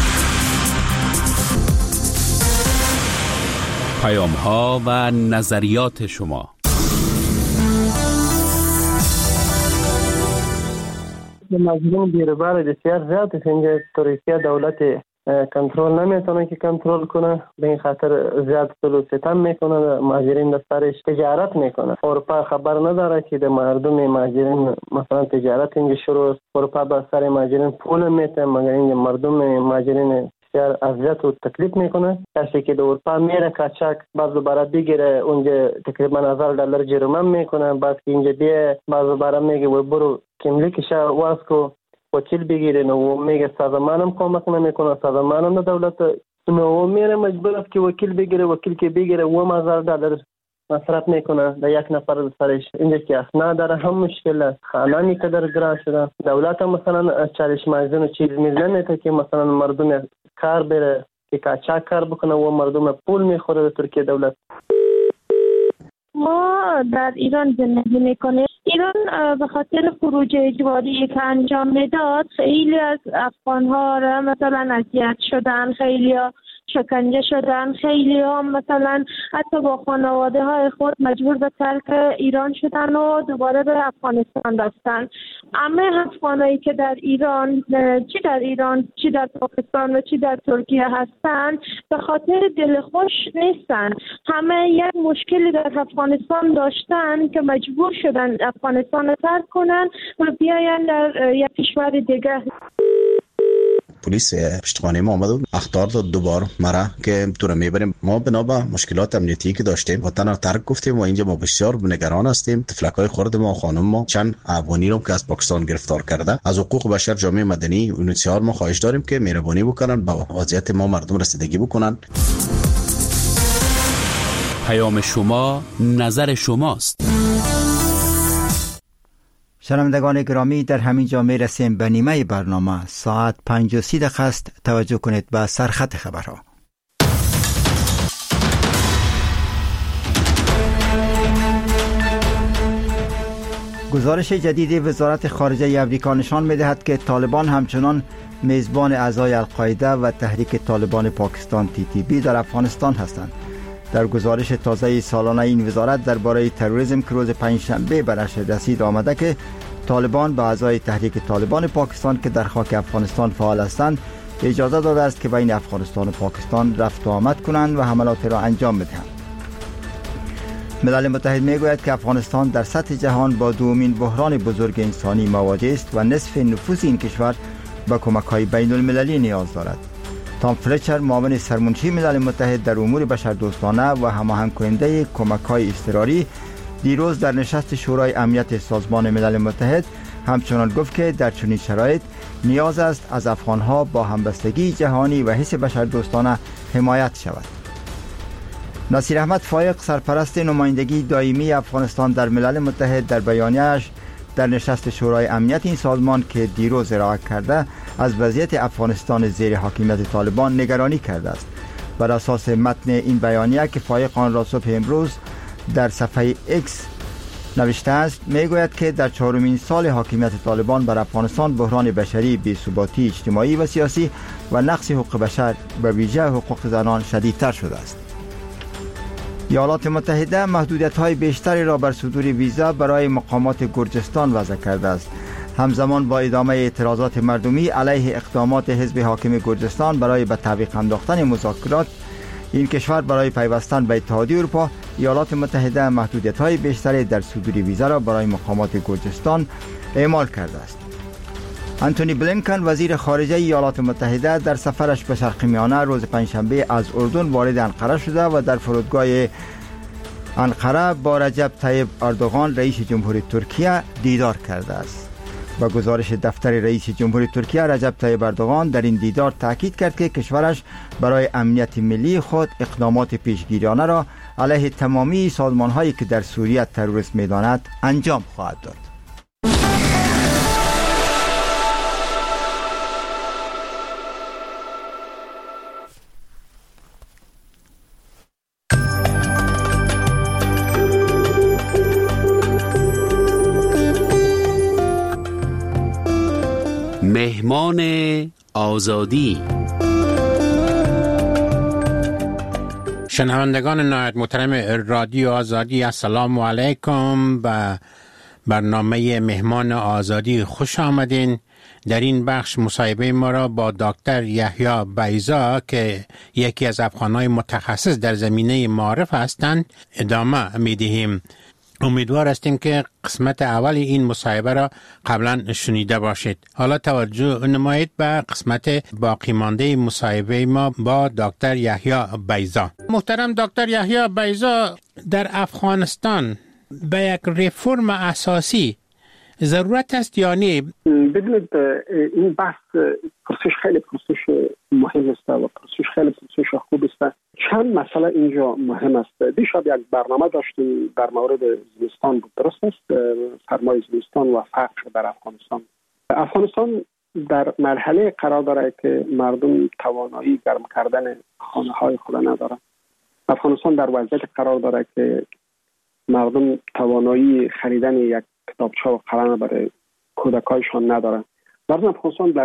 پیام‌ها و نظریات شما. مظلوم بیروبار بسیار زیاد است. اینجا ترکیه دولت کنترل نمیتونه که کنترل کنه، به این خاطر زیاد ظلم و ستم میکنه، مهاجرین در سرش تجارت میکنه. اروپا خبر نداره که در مردم مهاجرین مثلا تجارت اینجا شروع است. اروپا به سر مهاجرین پول میته، مگر اینجا مردم مهاجرین بسیار اذیت و تکلیف میکنه. کسی که در اروپا میره کاچاک بعد دوباره بگیره اونجا تقریبا هزار دلار جریمه میکنه، بعد که اینجا بیه بعد دوباره میگه و برو کملیکش واس کو وکیل بگیره، نو میگه سازمانم کمک نمیکنه، سازمانم دولت نو میره مجبور است که وکیل بگیره، وکیل که بگیره و هزار دلار مصرف میکنه در یک نفر سرش. اینجا که اسنا داره هم مشکل است، خانه میقدر گران شده. دولت هم مثلا چالش مازن و چیز میزنه که مثلا مردم کار بره که کاچاک کار بکنه و مردم پول میخوره در ترکیه دولت. ما در ایران زندگی میکنیم. ایران به خاطر خروج اجباری که انجام میداد خیلی از افغان ها را مثلا اذیت شدن، خیلی شکنجه شدن. خیلی هم مثلا حتی با خانواده های خود مجبور به ترک ایران شدن و دوباره به افغانستان رفتن. همه افغانایی که در ایران، چی در ایران چی در پاکستان و چی در ترکیه هستن، به خاطر دلخوش نیستن. همه یک مشکلی در افغانستان داشتن که مجبور شدن افغانستان رو ترک کنن و بیاین در یک کشور دیگه. پلیس پشتخانه ما آمد و اخطار داد دوبار مرا که تو رو میبریم. ما بنا به مشکلات امنیتی که داشتیم وطن رو ترک گفتیم و اینجا ما بسیار نگران هستیم. تفلکای خرد ما و خانم ما چند افغانی رو که از پاکستان گرفتار کرده. از حقوق بشر، جامعه مدنی و اونسیار ما خواهش داریم که مهربانی بکنن با وضعیت ما مردم رسیدگی بکنن. پیام شما نظر شماست. شنوندگان گرامی، در همین جا می رسیم به نیمه برنامه. ساعت پنج و سی دقیقه است. توجه کنید به سرخط خبرها. گزارش جدید وزارت خارجه امریکا نشان می دهد که طالبان همچنان میزبان اعضای القاعده و تحریک طالبان پاکستان تی تی پی در افغانستان هستند. در گزارش تازه سالانه این وزارت درباره تروریسم که روز پنجشنبه به نشر رسید آمده که طالبان به اعضای تحریک طالبان پاکستان که در خاک افغانستان فعال هستند اجازه داده است که بین افغانستان و پاکستان رفت و آمد کنند و حملات را انجام بدهند. ملل متحد میگوید که افغانستان در سطح جهان با دومین بحران بزرگ انسانی مواجه است و نصف نفوس این کشور به کمک‌های بین المللی نیاز دارد. تام فلچر، معاون سرمنشی ملل متحد در امور بشردوستانه و هماهنگ کننده کمک‌های اضطراری، دیروز در نشست شورای امنیت سازمان ملل متحد همچنان گفت که در چنین شرایط نیاز است از افغان‌ها با همبستگی جهانی و حس بشردوستانه حمایت شود. نصیر احمد فایق، سرپرست نمایندگی دائمی افغانستان در ملل متحد، در بیانیه‌اش در نشست شورای امنیت این سازمان که دیروز ارائه کرده از وضعیت افغانستان زیر حاکمیت طالبان نگرانی کرده است. بر اساس متن این بیانیه که فایق آن را صبح امروز در صفحه ایکس نوشته است، میگوید که در چهارمین سال حاکمیت طالبان بر افغانستان بحران بشری، بی‌ثباتی اجتماعی و سیاسی و نقض حقوق بشر به ویژه حقوق زنان شدیدتر شده است. ایالات متحده محدودیت‌های بیشتری را بر صدور ویزا برای مقامات گرجستان وضع کرده است. همزمان با ادامه اعتراضات مردمی علیه اقدامات حزب حاکم گرجستان برای به تعویق انداختن مذاکرات این کشور برای پیوستن به اتحادیه اروپا، ایالات متحده محدودیت‌های بیشتری در صدور ویزا را برای مقامات گرجستان اعمال کرده است. انتونی بلینکن، وزیر خارجه ایالات متحده، در سفرش به شرق میانه روز پنجشنبه از اردن وارد انقره شده و در فرودگاه انقره با رجب طیب اردوغان رئیس جمهوری ترکیه دیدار کرده است. با گزارش دفتر رئیس جمهوری ترکیه، رجب طیب اردوغان در این دیدار تاکید کرد که کشورش برای امنیت ملی خود اقدامات پیشگیرانه را علیه تمامی سازمان‌هایی که در سوریه تروریسم می‌داند انجام خواهد داد. مهمان آزادی. شنوندگان نهایت محترم رادیو آزادی، السلام علیکم. به برنامه مهمان آزادی خوش آمدین. در این بخش مصاحبه ما را با دکتر یحیی بیضا که یکی از افغان‌های متخصص در زمینه معارف هستند ادامه می‌دهیم. امیدوار هستیم که قسمت اول این مصاحبه را قبلا شنیده باشید. حالا توجه نمایید به قسمت باقی مانده مصاحبه ما با دکتر یحیی بیضا. محترم دکتر یحیی بیضا، در افغانستان به یک رفرم اساسی ضرورت است یا نه؟ ببینید، این بحث پرسش خیلی پرسش مهم است و پرسش خیلی پرسش خوب است. چند مسئله اینجا مهم است. دیشب یک برنامه داشتیم در مورد زمستان بود، درست است؟ سرمای زمستان و فقر در افغانستان. افغانستان در مرحله قرار داره که مردم توانایی گرم کردن خانه های خود ندارن. افغانستان در وضعیت قرار داره که مردم توانایی خریدن یک کتابچه و قلم برای کودکایشان ندارن. مردم افغانستان در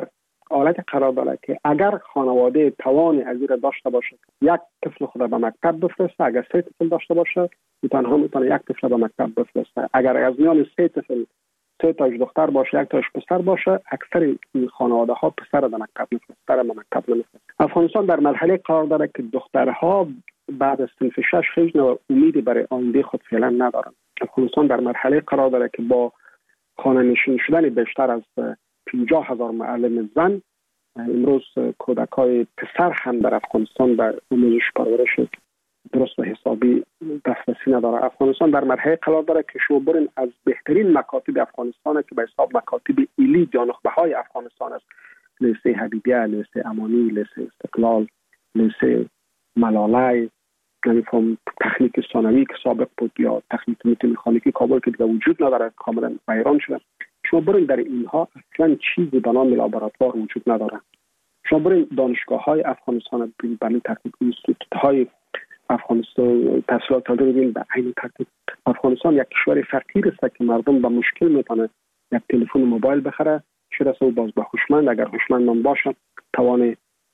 حالت قرار داره که اگر خانواده توان از این داشته باشه یک طفل خود به مکتب بفرسته، اگر سه طفل داشته باشه تنها میتونه یک طفل به مکتب بفرسته. اگر از میان سه طفل سه تاش دختر باشه یک تاش پسر باشه، اکثر این خانواده ها پسر به مکتب میفرستن، به مکتب نمیفرستن. افغانستان در مرحله قرار داره که دخترها بعد از صنف شش هیچ نوع امیدی برای آینده خود فعلا ندارن. افغانستان در مرحله قرار داره که با خانه نشین شدن بیشتر از پنجاه هزار معلم زن، امروز کودکای پسر هم در افغانستان به آموزش پرورش درست و حسابی دسترسی نداره. افغانستان در مرحله قرار داره که شما برین از بهترین مکاتب افغانستان که به حساب مکاتب ایلی یا نخبه های افغانستان است، لیسه حبیبیه، لیسه امانی، لیسه استقلال، لیسه ملاله، نمیفهم تکنیک ثانوی که سابق بود یا تکنیک مکانیکی کابل که دیگه وجود نداره، کاملا ویران شده. شما برین در اینها اصلا چیزی به نام لابراتوار وجود نداره. شما برین دانشگاه های افغانستان ببینید، به این ترتیب اینستیتوت های افغانستان تحصیلات داده ببینید، به این ترتیب افغانستان یک کشور فقیر است که مردم با مشکل میتونه یک تلفن موبایل بخره، شده سو باز به هوشمند، اگر هوشمند نباشه توان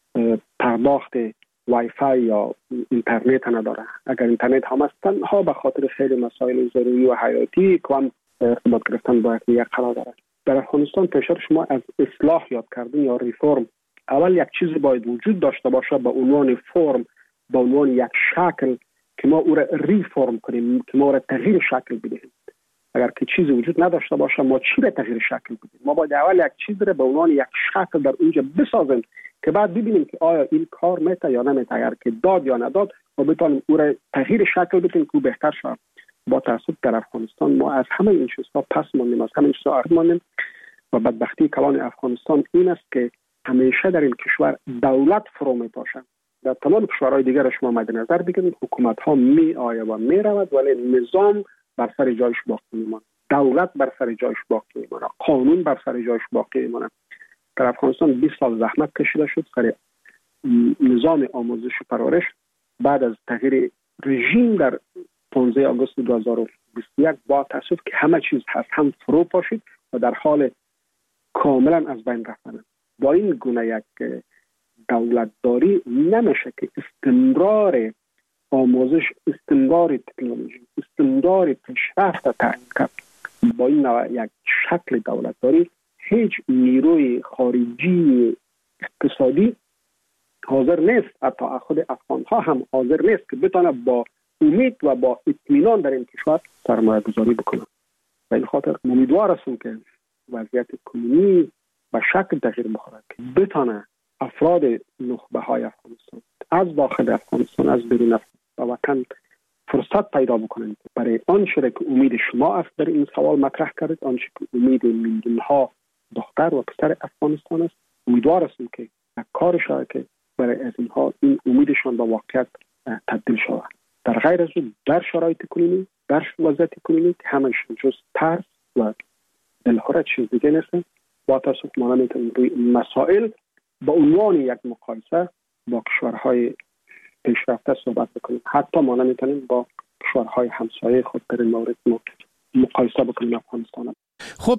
پرداخت وای فای یا اینترنت نداره. اگر اینترنت هم است تنها به خاطر خیلی مسائل ضروری و حیاتی که هم ارتباط گرفتن با یک قرار داره. در افغانستان پیشتر شما از اصلاح یاد کردن یا ریفرم، اول یک چیزی باید وجود داشته باشه به عنوان فرم، به عنوان یک شکل که ما او را ریفرم کنیم، که ما او را تغییر شکل بدهیم. اگر که چیزی وجود نداشته باشه ما چی را تغییر شکل بدیم؟ ما باید اول یک چیز را به عنوان یک شکل در اونجا بسازیم که بعد ببینیم که آیا این کار میته یا نمیته. اگر که داد یا نداد ما بتونیم او را تغییر شکل بدیم که او بهتر شود. با تاسف در افغانستان ما از همه این چیزها پس ماندیم، از همه این چیزها عقب ماندیم و بدبختی کلان افغانستان این است که همیشه در این کشور دولت فرو میپاشه. در تمام کشورهای دیگر شما مد نظر بگیرید، حکومت ها می آید و می رود ولی نظام بر سر جایش باقی میماند، دولت بر سر جایش باقی میماند، قانون بر سر جایش باقی میماند. در افغانستان بیست سال زحمت کشیده شد سر نظام آموزش و پرورش. بعد از تغییر رژیم در پانزده آگوست دو هزار و بیست و یک با تاسف که همه چیز هست هم فرو پاشید و در حال کاملا از بین رفتن. با این گونه یک دولتداری نمیشه که استمرار آموزش، استمرار تکنولوژی، استمرار پیشرفت تعیین کرد. با این نوع یک شکل دولتداری هیچ نیروی خارجی اقتصادی حاضر نیست، حتی خود افغان ها هم حاضر نیست که بتونه با امید و با اطمینان در این کشور سرمایه گذاری بکنه. به این خاطر امیدوار هستم که وضعیت کنونی به شکل تغییر بخوره که بتونه افراد نخبه های افغانستان از داخل افغانستان از بیرون افغانستان و وطن فرصت پیدا بکنند برای آنچه که امید شما است در این سوال مطرح کردید، آنچه که امید میلیون ها دختر و پسر افغانستان است. امیدوار هستم که کار شود که برای از اینها این امیدشان به واقعیت تبدیل شود. در غیر از اون در شرایط کنونی، در وضعیت کنونی که همش جز ترس و دلخوره چیز دیگه نیست. با تاسف ما نمیتونیم روی مسائل با عنوان یک مقایسه با کشورهای پیشرفته صحبت بکنیم. حتی ما نمیتونیم با کشورهای همسایه خود در این مورد مقایسه بکنیم افغانستان. خب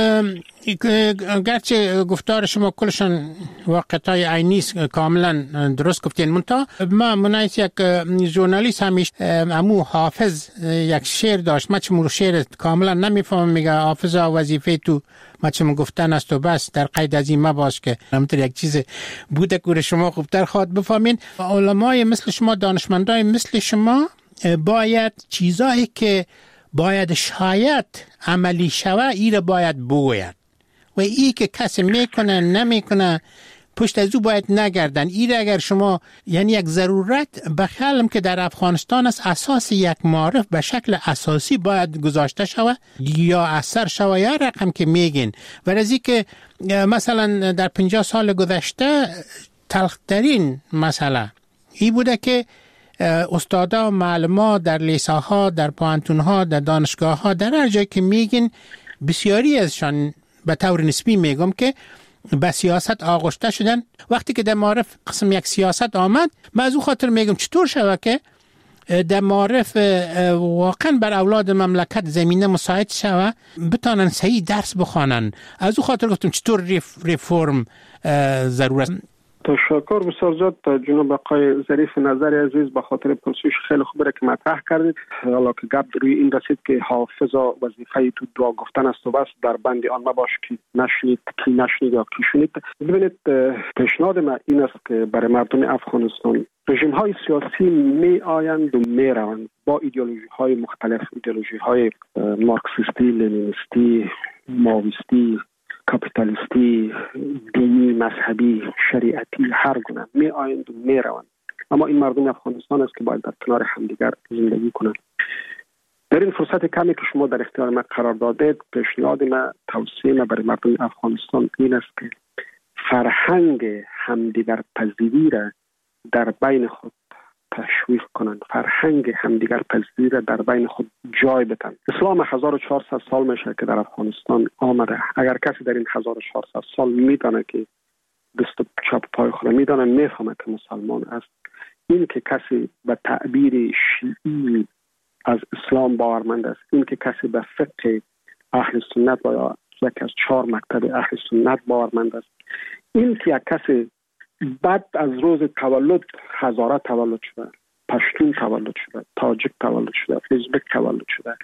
گرچه گفتار شما کلشان واقعیت‌های عینی کاملا درست گفتین، منتها ما منایس یک ژورنالیست همیشه امو حافظ یک شعر داشت، ما چمو شعر کاملا نمیفهمم، میگه حافظا وظیفه تو ما چمو گفتن است و بس، در قید از این مباش که همونطور یک چیز بوده که شما خوبتر خواد بفهمین. علمای مثل شما، دانشمندای مثل شما باید چیزایی که باید شاید عملی شوه ای را باید بگوید و ای که کسی میکنه نمیکنه پشت از او باید نگردن. ای را اگر شما یعنی یک ضرورت بخیالم که در افغانستان است، اساس یک معرف به شکل اساسی باید گذاشته شوه یا اثر شوه یا رقم که میگین. و رزی که مثلا در پنجاه سال گذشته تلخترین مسئله ای بوده که استادا و معلما در لیسه ها، در پوانتون ها، در دانشگاه ها، در هر جایی که میگین بسیاری ازشان به طور نسبی میگم که به سیاست آغشته شدن. وقتی که در معرف قسم یک سیاست آمد، من از او خاطر میگم چطور شود که در معارف واقعا بر اولاد مملکت زمینه مساعد شوه بتانن صحیح درس بخوانن. از او خاطر گفتم چطور ریفورم ضرورت. تشکر بسیار زیاد جناب آقای ظریف نظر عزیز، به خاطر پرسش خیلی خوبه که مطرح کردید. حالا که گپ روی این رسید که حافظ وظیفه تو دعا گفتن است و بس، در بند آن مباش که نشنید کی نشنید یا کی شنید. ببینید پیشنهاد من این است که برای مردم افغانستان رژیم های سیاسی می آیند و می روند با ایدئولوژی های مختلف، ایدئولوژی های مارکسیستی، لنینیستی، ماویستی، کاپیتالیستی، دینی، مذهبی، شریعتی، هر گونه می آیند و می روند. اما این مردم افغانستان است که باید در کنار همدیگر زندگی کنند. در این فرصت کمی که شما در اختیار من قرار دادید، پیشنهاد من، توصیه من برای مردم افغانستان این است که فرهنگ همدیگر پذیری را در بین خود تشویق کنند، فرهنگ همدیگر پذیری را در بین خود جای بدن. اسلام هزار و چهارصد سال میشه که در افغانستان آمده. اگر کسی در این هزار و چهارصد سال میدانه که دست و چپ پای خود میدانه، میفهمه که مسلمان است. این که کسی به تعبیر شیعی از اسلام باورمند است، این که کسی به فقه اهل سنت و یا یک از چهار مکتب اهل سنت باورمند است، این که یک کسی بعد از روز تولد هزاره تولد شده، پشتون تولد شده، تاجیک تولد شده، ازبک تولد شده،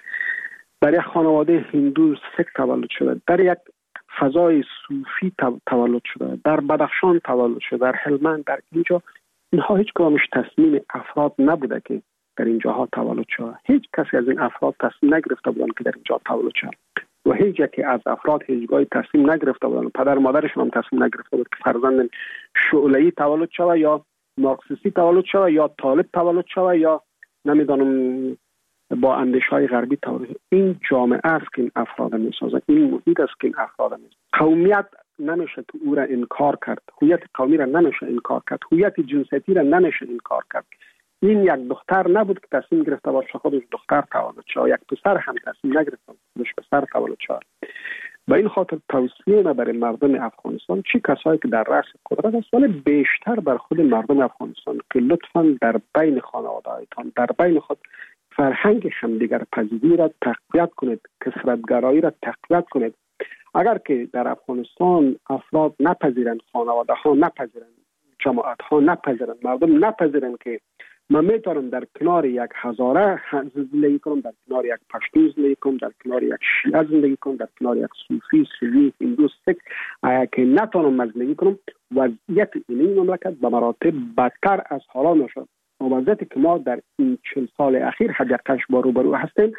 در یک خانواده هندو سیک تولد شده، در یک فضای صوفی تولد شده، در بدخشان تولد شده، در هلمند، در اینجا، اینها هیچ کدامش تصمیم افراد نبوده که در اینجاها تولد شده. هیچ کسی از این افراد تصمیم نگرفته بودن که در اینجا تولد شده و هیچ یکی از افراد هیچگاهی تصمیم نگرفته بودن، پدر مادرشون هم تصمیم نگرفته بود که فرزند شعله‌ای تولد شوه یا مارکسیستی تولد شوه یا طالب تولد شوه یا نمیدانم با اندیشه‌های غربی تولد. این جامعه است که این افراد میسازه، این محیط است که این افراد میسازه. قومیت نمیشه که او را انکار کرد، هویت قومی را نمیشه انکار کرد، هویت جنسیتی را نمیشه انکار کرد. این یک دختر نبود که تصمیم گرفته باشه خودش دختر تولد شد، یک پسر هم تصمیم نگرفته خودش پسر تولد شد. به این خاطر توصیه ما برای مردم افغانستان، چی کسایی که در رأس قدرت است ولی بیشتر بر خود مردم افغانستان، که لطفاً در بین خانواده‌هایتان، در بین خود فرهنگ همدیگر پذیری را تقویت کنید، کثرت‌گرایی را تقویت کنید. اگر که در افغانستان افراد نپذیرند، خانواده ها نپذیرند، جماعت ها نپذیرند، مردم نپذیرند که من میتونم در کنار یک هزاره زندگی کنم، در کنار یک پشتون زندگی کنم، در کنار یک شیعه زندگی کنم، در کنار یک صوفی، سنی، هندو، سیک، اگر که نتونم زندگی کنم، وضعیت این مملکت به مراتب بدتر از حالا میشد. وضعیتی که ما در این چهل سال اخیر حداقلش با روبرو هستیم،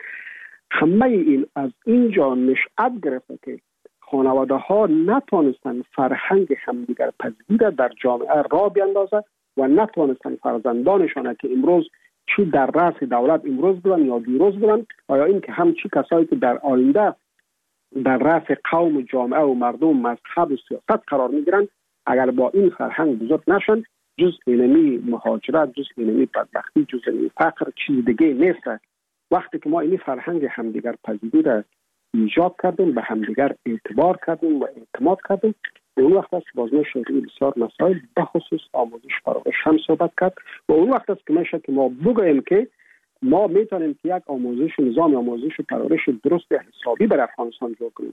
همه این از اینجا نشأت گرفته که خانواده ها نتونستن فرهنگ همدیگر پذیری در جامعه را بیندازه و نتونستن فرزندانشان که امروز چی در رأس دولت امروز بودن یا دیروز بودن، آیا این که همچی کسایی که در آینده در رأس قوم، جامعه و مردم، مذهب و سیاست قرار میگیرن، اگر با این فرهنگ بزرگ نشن، جز اینمی مهاجرت، جز اینمی بدبختی، جز اینمی فقر چیز دیگه نیست. وقتی که ما این فرهنگ همدیگر پذیری را ایجاد کردیم، به همدیگر اعتبار کردیم و اعتماد کردیم، اون وقت است باز میشه روی بسیار مسائل به خصوص آموزش پرورش هم صحبت کرد و اون وقت است که میشه که ما بگوییم که ما میتونیم که یک آموزش نظام آموزش پرورش درست حسابی در افغانستان جور کنیم.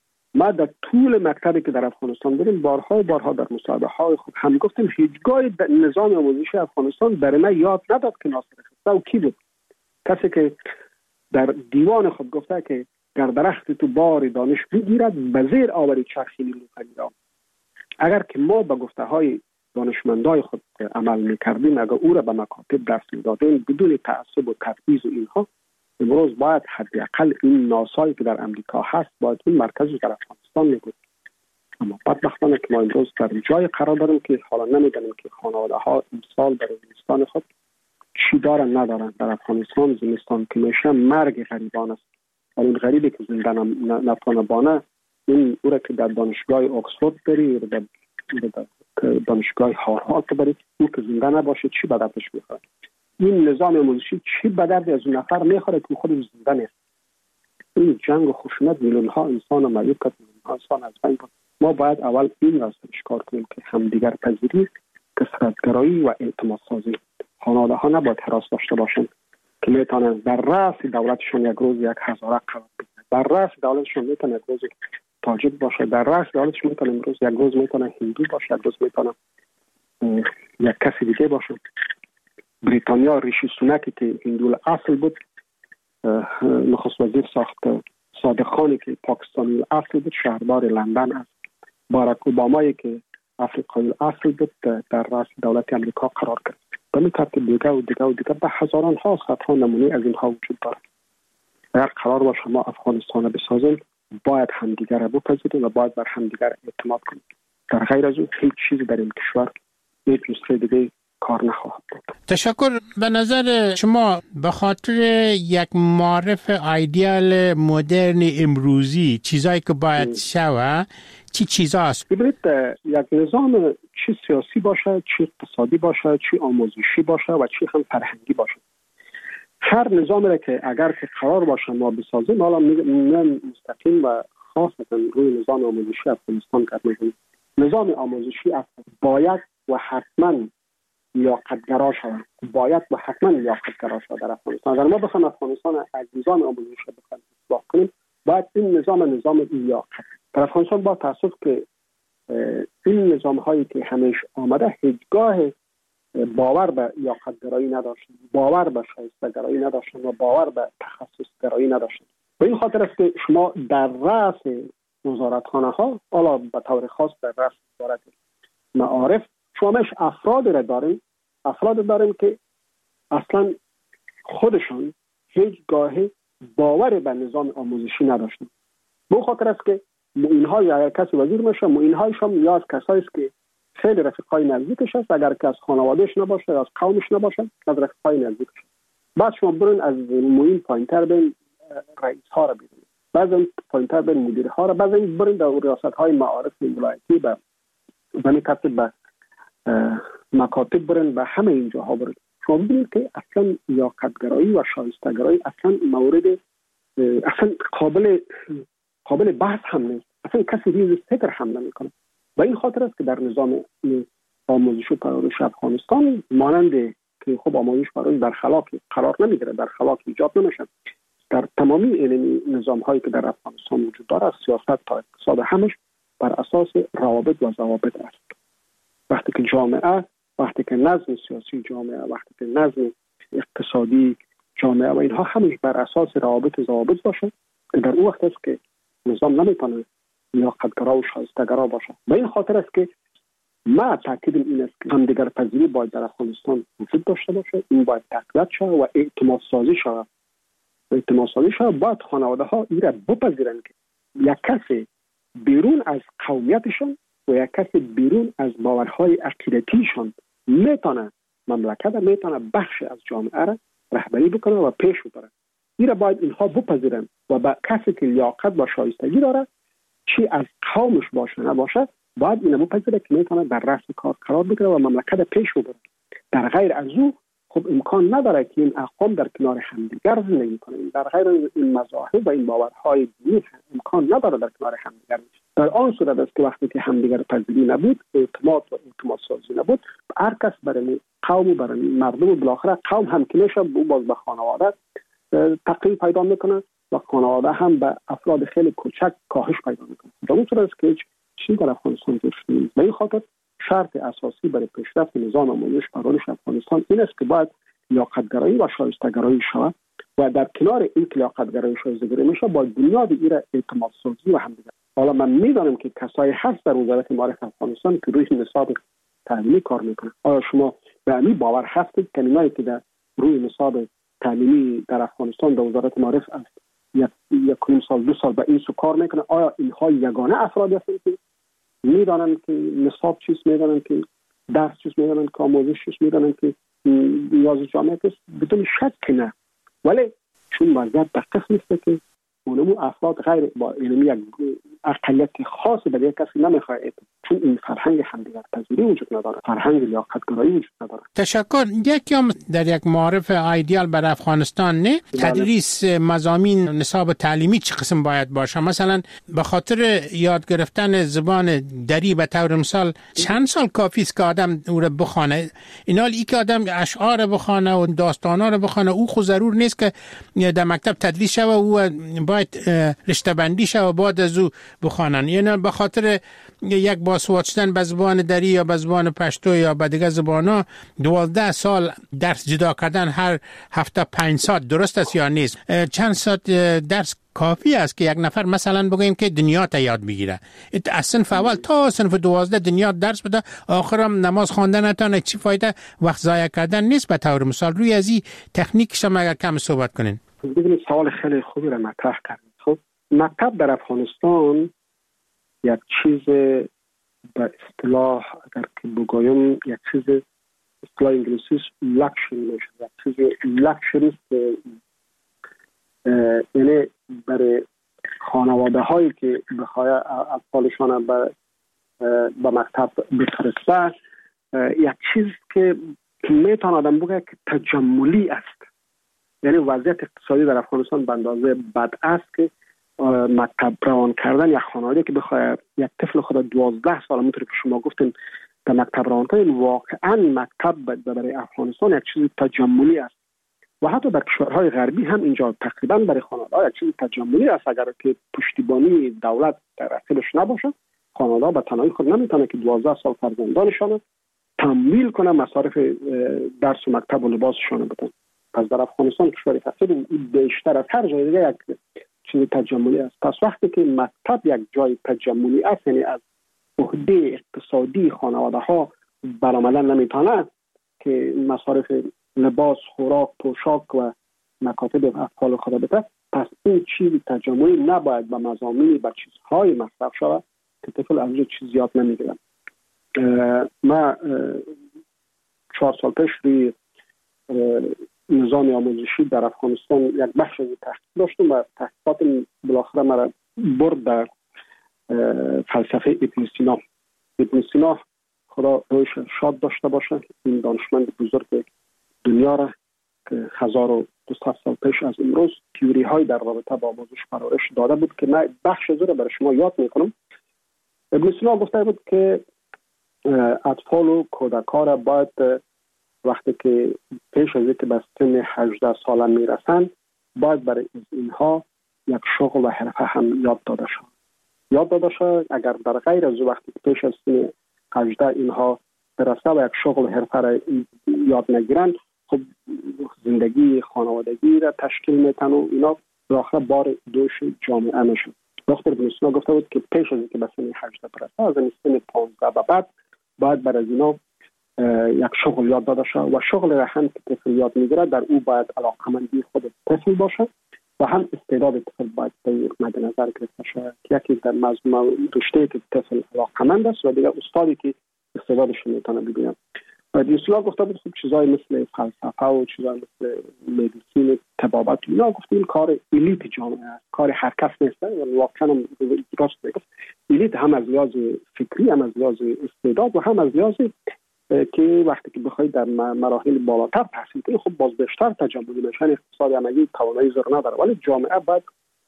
ما در طول مکتبی که در افغانستان بریم بارها و بارها در مصاحبه های خود هم گفتیم هیچگاه نظام آموزشی افغانستان در ما یاد نداد که ناصر خسرو کی بود، کسی که در دیوان خود گفته که در درخت تو بار دانش میگیرد به زیر آوری چرخی نیلو پدیدام. اگر که ما به گفته های دانشمندای خود عمل میکردیم، اگر او را به مکاتب درس میدادیم بدون تعصب و تبعیض و اینها، امروز باید حداقل این ناسایی که در امریکا هست باید این مرکزی در افغانستان میبود. اما بدبختانه که ما امروز در جای قرار داریم که حالا نمیدانیم که خانواده ها امسال در زمستان خود چی دارن ندارن. در افغانستان زمستان که میشه مرگ غریبان است. این غریبی که زنده نتونه بانه، این او را که در دانشگاه اکسفورد بری، در دانشگاه هاروارد بری، او که زنده نباشه چی به دردش میخوره؟ این نظام آموزشی چی به درد از اون نفر میخوره که خودش زنده نیست؟ این جنگ و خشونت میلیون ها انسان مریض کرد، میلیون ها انسان از بین برد. ما باید اول این را سرش کار کنیم که همدیگر پذیری، کثرت‌گرایی و اعتماد سازی. خانواده ها نباید حراس داشته باشند که میتونن در رأس دولتشون یک روز یک هزاره قرار بگیرن. در رأس دولتشون میتونه یک روز تاجیک باشه، در رأس دولتشون میتونه یک روز یک روز میتونه هندو باشه، یک روز میتونه یک کسی دیگه باشه. بریتانیا ریشی سوناکی که هندو اصل بود نخست وزیر ساخت. صادق خانی که پاکستانی اصل بود شهردار لندن است. باراک اوبامایی که افریقایی اصل بود در رأس دولت امریکا قرار گرفت. به این ترتیب دیگه و دیگه و دیگه به هزاران ها صدها نمونه از اینها وجود دارد. اگر قرار باشه ما افغانستان بسازیم باید همدیگر را بپذیریم و باید بر همدیگر اعتماد کنیم. در غیر از اون هیچ چیزی در این کشور هیچ نسخه دیگه کار نخواهد بود. تشکر. به نظر شما به خاطر یک معرف ایدئال مدرن امروزی چیزایی که باید شوه چی چیزا است؟ ببینید یک نظام چی سیاسی باشه، چی اقتصادی باشه، چی آموزشی باشه و چی هم فرهنگی باشه، هر نظامی را که اگر که قرار باشه ما بسازیم، حالا میگم مستقیم و خاصتا روی نظام آموزشی افغانستان کار میکنیم. نظام آموزشی باید و حتما لیاقت‌گرا شود، باید و حتما لیاقت‌گرا شود در افغانستان. اگر ما بخوایم افغانستان از نظام آموزشی بخوایم اصلاح کنیم، باید این نظام نظام لیاقت. در افغانستان با تاسف که این نظام هایی که همیشه آمده هیچگاه باور به لیاقت‌گرایی نداشتن، باور به شایسته‌گرایی نداشتن و باور به تخصص‌گرایی نداشتن. به این خاطر است که شما در رأس وزارتخانه ها، حالا به طور خاص در رأس وزارت معارف، شما مش افراد را داریم، افراد داریم که اصلا خودشون هیچگاه باور به نظام آموزشی نداشتن. به خاطر است که اینها یا کسی وزیر میشه، اینهایش هم یا از کسایی است که خیلی رفیقای نزدیکش است، اگر که از خانوادهش نباشه، از قومش نباشه، از رفیقای نزدیکش. بعد شما برین از موین پایینتر بین رئیس ها را ببینید، بعضی پایینتر بین مدیر ها را، بعضی برین در ریاست های معارف ولایتی به به ترتیب به مکاتب برین، به همه اینجا ها برین. شما ببینید که اصلا لیاقت‌گرایی و شایسته‌گرایی اصلا مورد اصلا قابل قابل بحث هم نیست. اصلا کسی ریز فکر هم نمیکنه. و این خاطر است که در نظام آموزش و پرورش افغانستان مانند که خب آموزش پرورش در خلاق قرار نمیگیره، در خلاق ایجاد نمیشه. در تمامی این نظام هایی که در افغانستان وجود داره، سیاست تا اقتصاد همش بر اساس روابط و ضوابط است. وقتی که جامعه، وقتی که نظم سیاسی جامعه، وقتی که نظم اقتصادی جامعه و اینها همش بر اساس روابط و ضوابط باشه، در اون وقت است که نظام نمیتونه لیاقت‌گرا و شایسته‌گرا باشه. به این خاطر است که ما تاکیدم این است که همدیگر پذیری باید در افغانستان وجود داشته باشه، این باید تقویت شود و اعتماد سازی شود. اعتماد سازی شود باید خانواده ها این را بپذیرند که یک کسی بیرون از قومیتشون و یک کسی بیرون از باورهای عقیدتیشون میتونه مملکت و میتونه بخش از جامعه را رهبری بکنه و پیش ببره. این را باید اینها بپذیرند و با کسی که لیاقت و شایستگی داره، چی از قومش باشه نباشه، باید اینو بپذیره که میتونه در رأس کار قرار بگیره و مملکت پیش ببره. در غیر از او خب امکان نداره که این اقوام در کنار همدیگر زندگی کنند. در غیر این مذاهب و این باورهای دینی امکان نداره در کنار همدیگر باشند. در آن صورت است که وقتی که همدیگر پذیری نبود، اعتماد و اعتماد سازی نبود، هر کس برای قوم و برای مردم و بالاخره قوم هم که میشه باز به خانواده تقلیل پیدا میکنه و خانواده هم به افراد خیلی کوچک کاهش پیدا میکنه. در اون صورت است که هیچ چیزی در افغانستان جوش نیست. به این خاطر شرط اساسی برای پیشرفت نظام آموزش پرورش افغانستان این است که باید لیاقت‌گرایی و شایسته‌گرایی شود و در کنار این که لیاقت‌گرایی و شایسته‌گرایی میشه با بنیاد این اعتماد سازی و همدیگر. حالا من میدانم که کسایی هست در وزارت معارف افغانستان که روی نصاب تعلیمی کار میکنه. آیا شما به این باور هستید که اینایی که در روی نصاب تعلیمی در افغانستان در وزارت معارف است یک یک سال دو سال به این سو کار میکنه، آیا اینها یگانه افرادی هستند که میدانن که نصاب چیست، میدانن که درس چیست، میدانن که آموزش چیست، میدانن که نیاز جامعه است؟ بدون شک نه. ولی چون وضعیت در قسم است که اونمو افراد غیر با یعنی یک اقلیت خاص به یک کسی نمیخواد، چون این فرهنگ همدیگر پذیری وجود نداره، فرهنگ لیاقت‌گرایی وجود نداره. تشکر. یک یا در یک معارف ایدئال برای افغانستان نه تدریس مضامین نصاب تعلیمی چه قسم باید باشه؟ مثلا به خاطر یاد گرفتن زبان دری به طور مثال چند سال کافی است که آدم او رو بخونه؟ اینا ای که آدم اشعار بخونه و داستانا رو بخونه او خود ضرور نیست که در مکتب تدریس شوه، او باید رشته بندی شوه بعد از او بخوانن. یعنی به خاطر یک باسواد شدن به زبان دری یا به زبان پشتو یا به دیگه زبانا دوازده سال درس جدا کردن هر هفته پنج ساعت درست است یا نیست؟ چند ساعت درس کافی است که یک نفر مثلا بگوییم که دنیا تا یاد بگیره؟ از صنف اول تا صنف دوازده دنیا درس بده، آخرم نماز خواندن نتونه، چی فایده؟ وقت ضایع کردن نیست؟ به طور مثال روی از این تکنیک شما اگر کم صحبت کنین. ببینید سوال خیلی خوبی را مطرح کردید. خب مکتب در افغانستان یک چیز به اصطلاح اگر که بگویم یک چیز اصطلاح انگلیسیش لکشری میشه، یک چیز لکشری است، یعنی برای خانواده هایی که بخواه اطفالشان به به مکتب بفرسته یک چیز که میتونه آدم بگه که تجملی است. یعنی وضعیت اقتصادی در افغانستان به اندازه بد است که مکتب روان کردن یک خانواده که بخواه یک طفل خود دوازده سال همونطور که شما گفتین در مکتب روان کنین، واقعا مکتب برای افغانستان یک چیز تجملی است و حتی در کشورهای غربی هم اینجا تقریبا برای خانواده یک چیز تجملی است. اگر که پشتیبانی دولت در اصلش نباشه، خانواده به تنهایی خود نمیتونه که دوازده سال فرزندانشان تمویل کنه مصارف درس و مکتب و لباسشان بدن. پس در افغانستان کشور فقیر بیشتر از هر جای دیگه یک چیز تجملی است. پس وقتی که مکتب یک جای تجملی است، یعنی از عهده اقتصادی خانواده ها برآمدن نمیتونه که مصارف لباس، خوراک، پوشاک و مکاتب اطفال خود بده، پس این چیز تجملی نباید به مضامین به چیزهای مصرف شود که طفل از اونجا چیز یاد نمیگیرن. ما چهار سال پیش روی نظام آموزشی در افغانستان یک بخش از تحقیق داشتم و تحقیقات بالاخره مرا برد در فلسفه ابن سینا. ابن سینا خدا رویش شاد داشته باشه، این دانشمند بزرگ دنیا را که هزار و دویست سال پیش از امروز تیوری های در رابطه با آموزش پرورش داده بود که من بخش از را برای شما یاد میکنم. ابن سینا گفته بود که اطفال و کودکان را باید وقتی که پیش از اینکه به سن هجده ساله میرسند باید برای اینها یک شغل و حرفه هم یاد داده شد. یاد داده شد اگر در غیر از وقتی که پیش از سن هجده اینها برسه و یک شغل و حرفه را یاد نگیرند، خب زندگی خانوادگی را تشکیل میتن و اینا بالاخره بار دوش جامعه میشن. دکتر ابن سینا گفته بود که پیش از اینکه به سن هجده برسه از این سن پانزده به بعد باید برای اینا یک شغل یاد داده شد و شغل را هم که طفل یاد میگیره در او باید علاقمندی خود طفل باشه و هم استعداد طفل باید مد نظر گرفته شود. یکی در مضمون رشته که طفل علاقمند است و دیگر استادی که استعدادش میتونه ببینه. و دیسلا گفته بود خب چیزای مثل فلسفه و چیزای مثل مدیسین، طبابت، اینا گفت این کار الیت جامعه است، کار هر کس نیست. یعنی واقعا راست میگفت الیت هم از لحاظ فکری، هم از لحاظ استعداد و هم از لحاظ که وقتی که بخواید در مراحل بالاتر تحصیل کنید خب باز بیشتر تجملی میشن. اقتصاد عملی توانایی زر نداره، ولی جامعه باید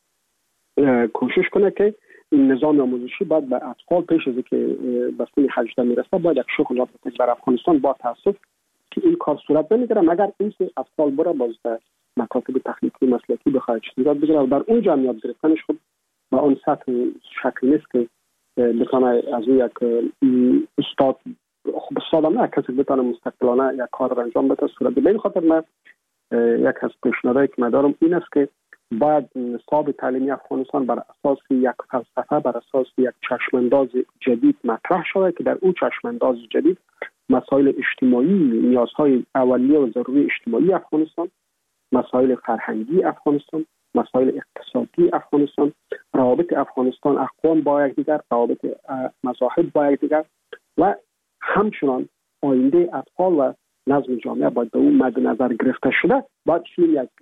کوشش کنه که این نظام آموزشی باید به اطفال پیش از اینکه به سن هجده میرسه باید یک شغل یاد بده. در افغانستان با تاسف که این کار صورت نمیگیره مگر اینکه اطفال بره باز به مکاتب تخلیقی مسلکی بخواد چیزی یاد بگیره و در اونجا هم یاد گرفتنش خب با اون سطح شکلی نیست که بتونه از اون یک استاد خب استادم نه کسی بتونه مستقلانه یک کار را انجام بده صورت بده. این خاطر من یک از پیشنهادهایی که من دارم این است که باید نصاب تعلیمی افغانستان بر اساس یک فلسفه، بر اساس یک چشمانداز جدید مطرح شده که در اون چشمانداز جدید مسائل اجتماعی، نیازهای اولیه و ضروری اجتماعی افغانستان، مسائل فرهنگی افغانستان، مسائل اقتصادی افغانستان، روابط افغانستان اقوام با یکدیگر، روابط مذاهب با یکدیگر و همچنان آینده اطفال و نظم جامعه باید به اون مد نظر گرفته شده. باید چنین یک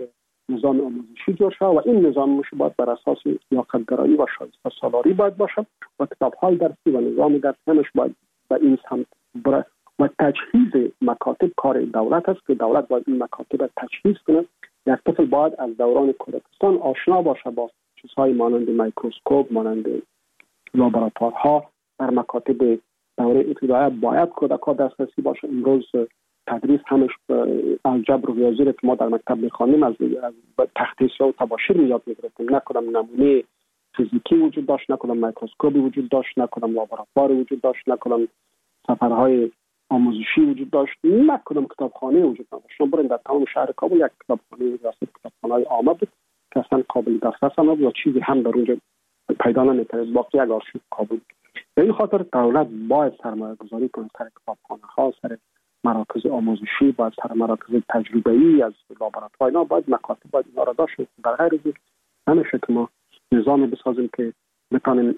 نظام آموزشی جور شد و این نظام آموزشی باید بر اساس لیاقت‌گرایی و شایسته سالاری باید باشد و کتاب‌های درسی و نظام درسی همش باید به این سمت بره و تجهیز مکاتب کار دولت است که دولت باید این مکاتب را تجهیز کنه. یک طفل باید از دوران کودکستان آشنا باشه با چیزهای مانند میکروسکوپ، مانند لابراتوارها. در مکاتب دوره ابتدایی باید کودک‌ها دسترسی باشه. امروز تدریس همش الجبر و ریاضی که ما در مکتب می‌خوانیم از تخته سیاه و تباشیر یاد می‌گرفتیم. نه کدام نمونه فیزیکی وجود داشت، نه کدام میکروسکوپی وجود داشت، نه کدام لابراتوار وجود داشت، نه کدام سفرهای آموزشی وجود داشت، نه کدام کتابخانه وجود نداشت. شما برین در تمام شهر کابل یک کتابخانه وجود داشت، کتابخانه‌های عامه بود که اصلا قابل دسترس نبود و چیزی هم در اونجا پیدا نمی‌کرد. باقی یک آرشیو کابل. به این خاطر دولت باید سرمایه‌گذاری کنه سر کتابخانه‌ها، سر مراکز آموزشی، باید سر مراکز تجربه‌ای از لابراتوار، اینا باید مکاتب باید اینا را داشت. در غیر از این نمیشه که ما نظامی بسازیم که بتونیم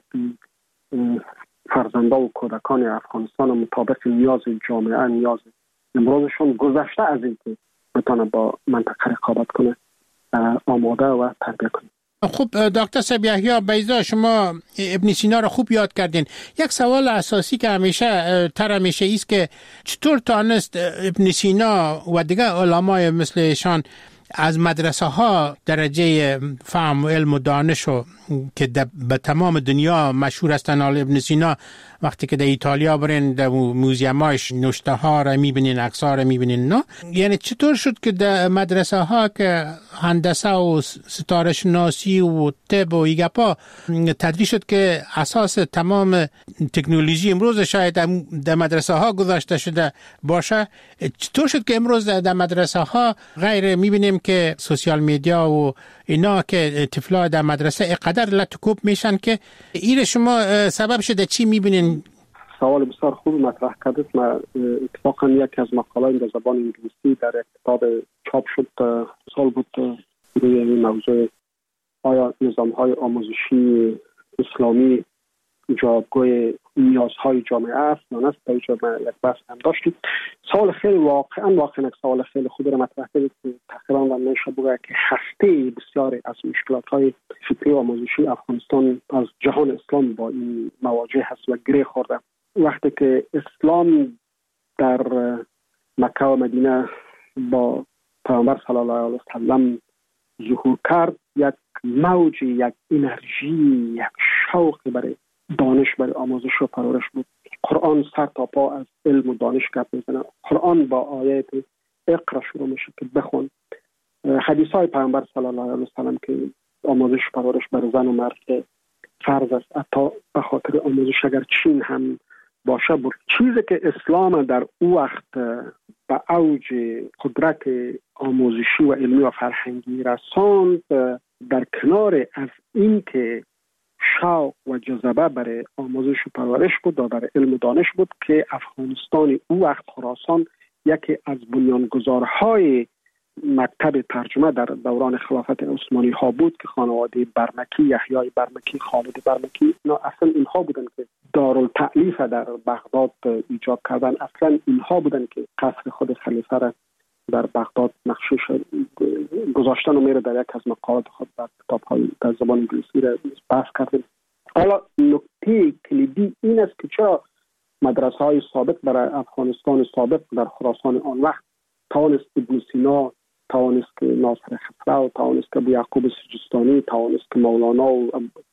فرزنده و کودکان افغانستان مطابق نیاز جامعه، نیاز امروزشون گذشته از این که بتونه با منطقه رقابت کنه آماده و تربیت کنه. خب دکتر صاحب یحیی بیضا، شما ابن سینا رو خوب یاد کردین. یک سوال اساسی که همیشه تر همیشه ایست که چطور تانست ابن سینا و دیگه علمای مثل ایشان از مدرسه ها درجه فهم و علم و دانش و که به تمام دنیا مشهور هستن، حال ابن سینا وقتی که در ایتالیا برین در موزیماش نوشته ها را میبینین، عکس ها را میبینین، نه یعنی چطور شد که در مدرسه ها که هندسه و ستاره شناسی و طب و ایگپا تدریس شد که اساس تمام تکنولوژی امروز شاید در مدرسه ها گذاشته شده باشه، چطور شد که امروز در مدرسه ها غیر میبینیم که سوشال میدیا و اینا که طفلا در مدرسه اقدر لطکوب میشن که این شما سبب شده چی میبینین؟ سوال بسیار خوب مطرح کردید. ما اتفاقا یکی از مقالات در زبان انگلیسی در یک کتاب چاپ شد سال بود روی این موضوع، آیا نظام‌های آموزشی اسلامی جوابگوی نیازهای جامعه است یا نه؟ در جامعه یک بحث هم داشتیم. سوال خیلی واقعا واقعا یک سوال خیلی خوبی را مطرح کردید که تقریبا میشه بگه که هسته بسیاری از مشکلات‌های فکری و آموزشی افغانستان از جهان اسلام با این مواجه هست و گره خورده. وقتی که اسلام در مکه و مدینه با پیامبر صلی الله علیه و سلم ظهور کرد، یک موج، یک انرژی، یک شوق برای دانش، برای آموزش و پرورش بود. قرآن سر تا پا از علم و دانش گپ میزنه. قرآن با آیات اقرا شروع میشه که بخون. حدیث های پیامبر صلی الله علیه و سلم که آموزش و پرورش بر زن و مرد فرض است، حتی به خاطر آموزش اگر چین هم باشه بود. چیزی که اسلام در او وقت به اوج قدرت آموزشی و علمی و فرهنگی رساند، در کنار از این که شوق و جذبه برای آموزش و پرورش بود و برای علم و دانش بود که افغانستان او وقت خراسان یکی از بنیانگذارهای مکتب ترجمه در دوران خلافت عثمانی ها بود که خانواده برمکی، یحیی برمکی، خالد برمکی، نه اصلا اینها بودن که دارالتألیف در بغداد ایجاد کردن. اصلا اینها بودن که قصر خود خلیفه را در بغداد نقشش گذاشتن و میره در یک از مقالات خود در کتاب‌های در زبان انگلیسی را بحث کردیم. حالا نکته کلیدی این است که چرا مدرسه های سابق برای افغانستان سابق در خراسان آن وقت توانست ابن سینا، توانست که ناصر خسرو، توانست که ابو یعقوب سجستانی، توانست که مولانا و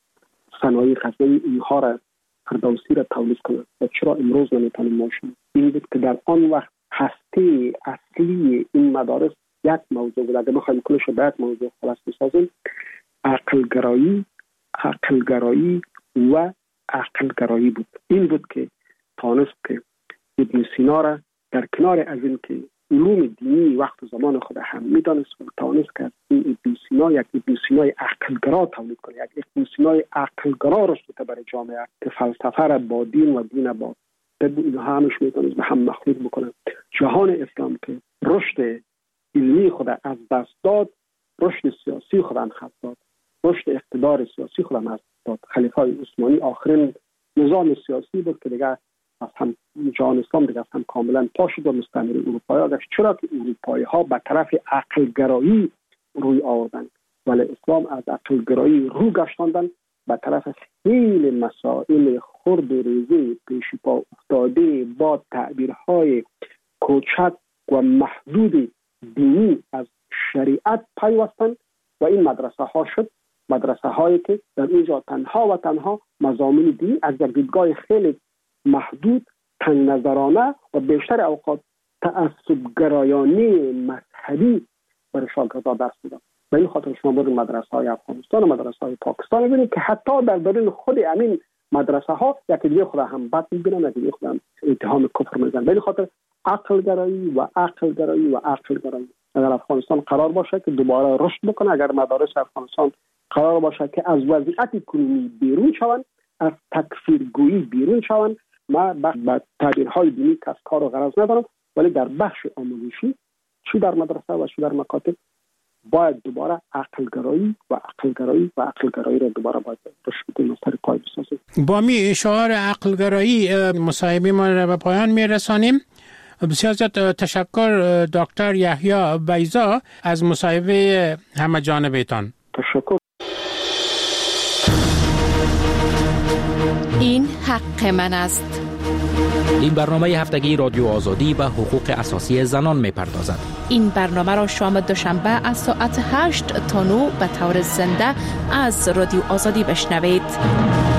ثنایی غزنوی اینها را فردوسی را تولید کنند و چرا امروز نمیتونیم ماشین؟ این بود که در آن وقت هسته اصلی این مدارس یک موضوع بود. اگر بخوایم کلش رو به یک موضوع خلاص بسازیم، عقلگرایی، عقلگرایی و عقلگرایی بود. این بود که توانست که ابن سینا را در کنار از این که علوم دینی وقت زمان خود هم میدانست و توانست که این ابن سینا یک ابن سینای عقلگرا تولید کنه، یک ابن سینای عقلگرا رشد برای جامعه که فلسفه را با دین و دین با اینها همش میتونست به هم مخلوط بکنه. جهان اسلام که رشد علمی خود از دست داد، رشد سیاسی خود هم خط داد، رشد اقتدار سیاسی خود هم از داد. خلیفه عثمانی آخرین نظام سیاسی بود که دیگه از هم جهان اسلام دیگه از هم کاملا پاشید و مستعمره اروپایی گشت. چرا که اروپایی ها به طرف عقلگرایی روی آوردن، ولی اسلام از عقل گرایی رو گشتاندن به طرف خیلی مسائل خرد و ریزه پیش پا افتاده با تعبیرهای کوچک و محدود دینی از شریعت پیوستن و این مدرسه ها شد مدرسه هایی که در اینجا تنها و تنها مضامین دینی از یک دیدگاه خیلی محدود، تنگ نظرانه و بیشتر اوقات تعصب گرایانه مذهبی برای شاگردان درس میدن. به این خاطر شما برید مدرسه های افغانستان و مدرسه های پاکستان ببینید که حتی در درون خود همین مدرسه ها یکی دیگه خود هم بد میبینن، یکی دیگه خود هم اتهام کفر میزنن. به این خاطر عقل گرایی و عقل گرایی و عقل گرایی. اگر افغانستان قرار باشه که دوباره رشد بکنه، اگر مدارس افغانستان قرار باشه که از وضعیت کنونی بیرون شوند، از تکفیرگویی بیرون شوند، ما با تعبیرهای دینی کس کار و غرض ندارم، ولی در بخش آموزشی چی در مدرسه و چی در مکاتب باید دوباره عقل گرایی و عقل گرایی و عقل گرایی را دوباره باید رشد کنیم، سر پای بسازیم. با می شعار عقل گرایی مصاحبه ما را به پایان میرسانیم. بسیار زیاد تشکر دکتر یحیی بیضا از مصاحبه همه جانبتان. تشکر. این حق من است. این برنامه هفتگی رادیو آزادی به حقوق اساسی زنان می‌پردازد. این برنامه را شام دوشنبه از ساعت هشت تا نه به طور زنده از رادیو آزادی بشنوید.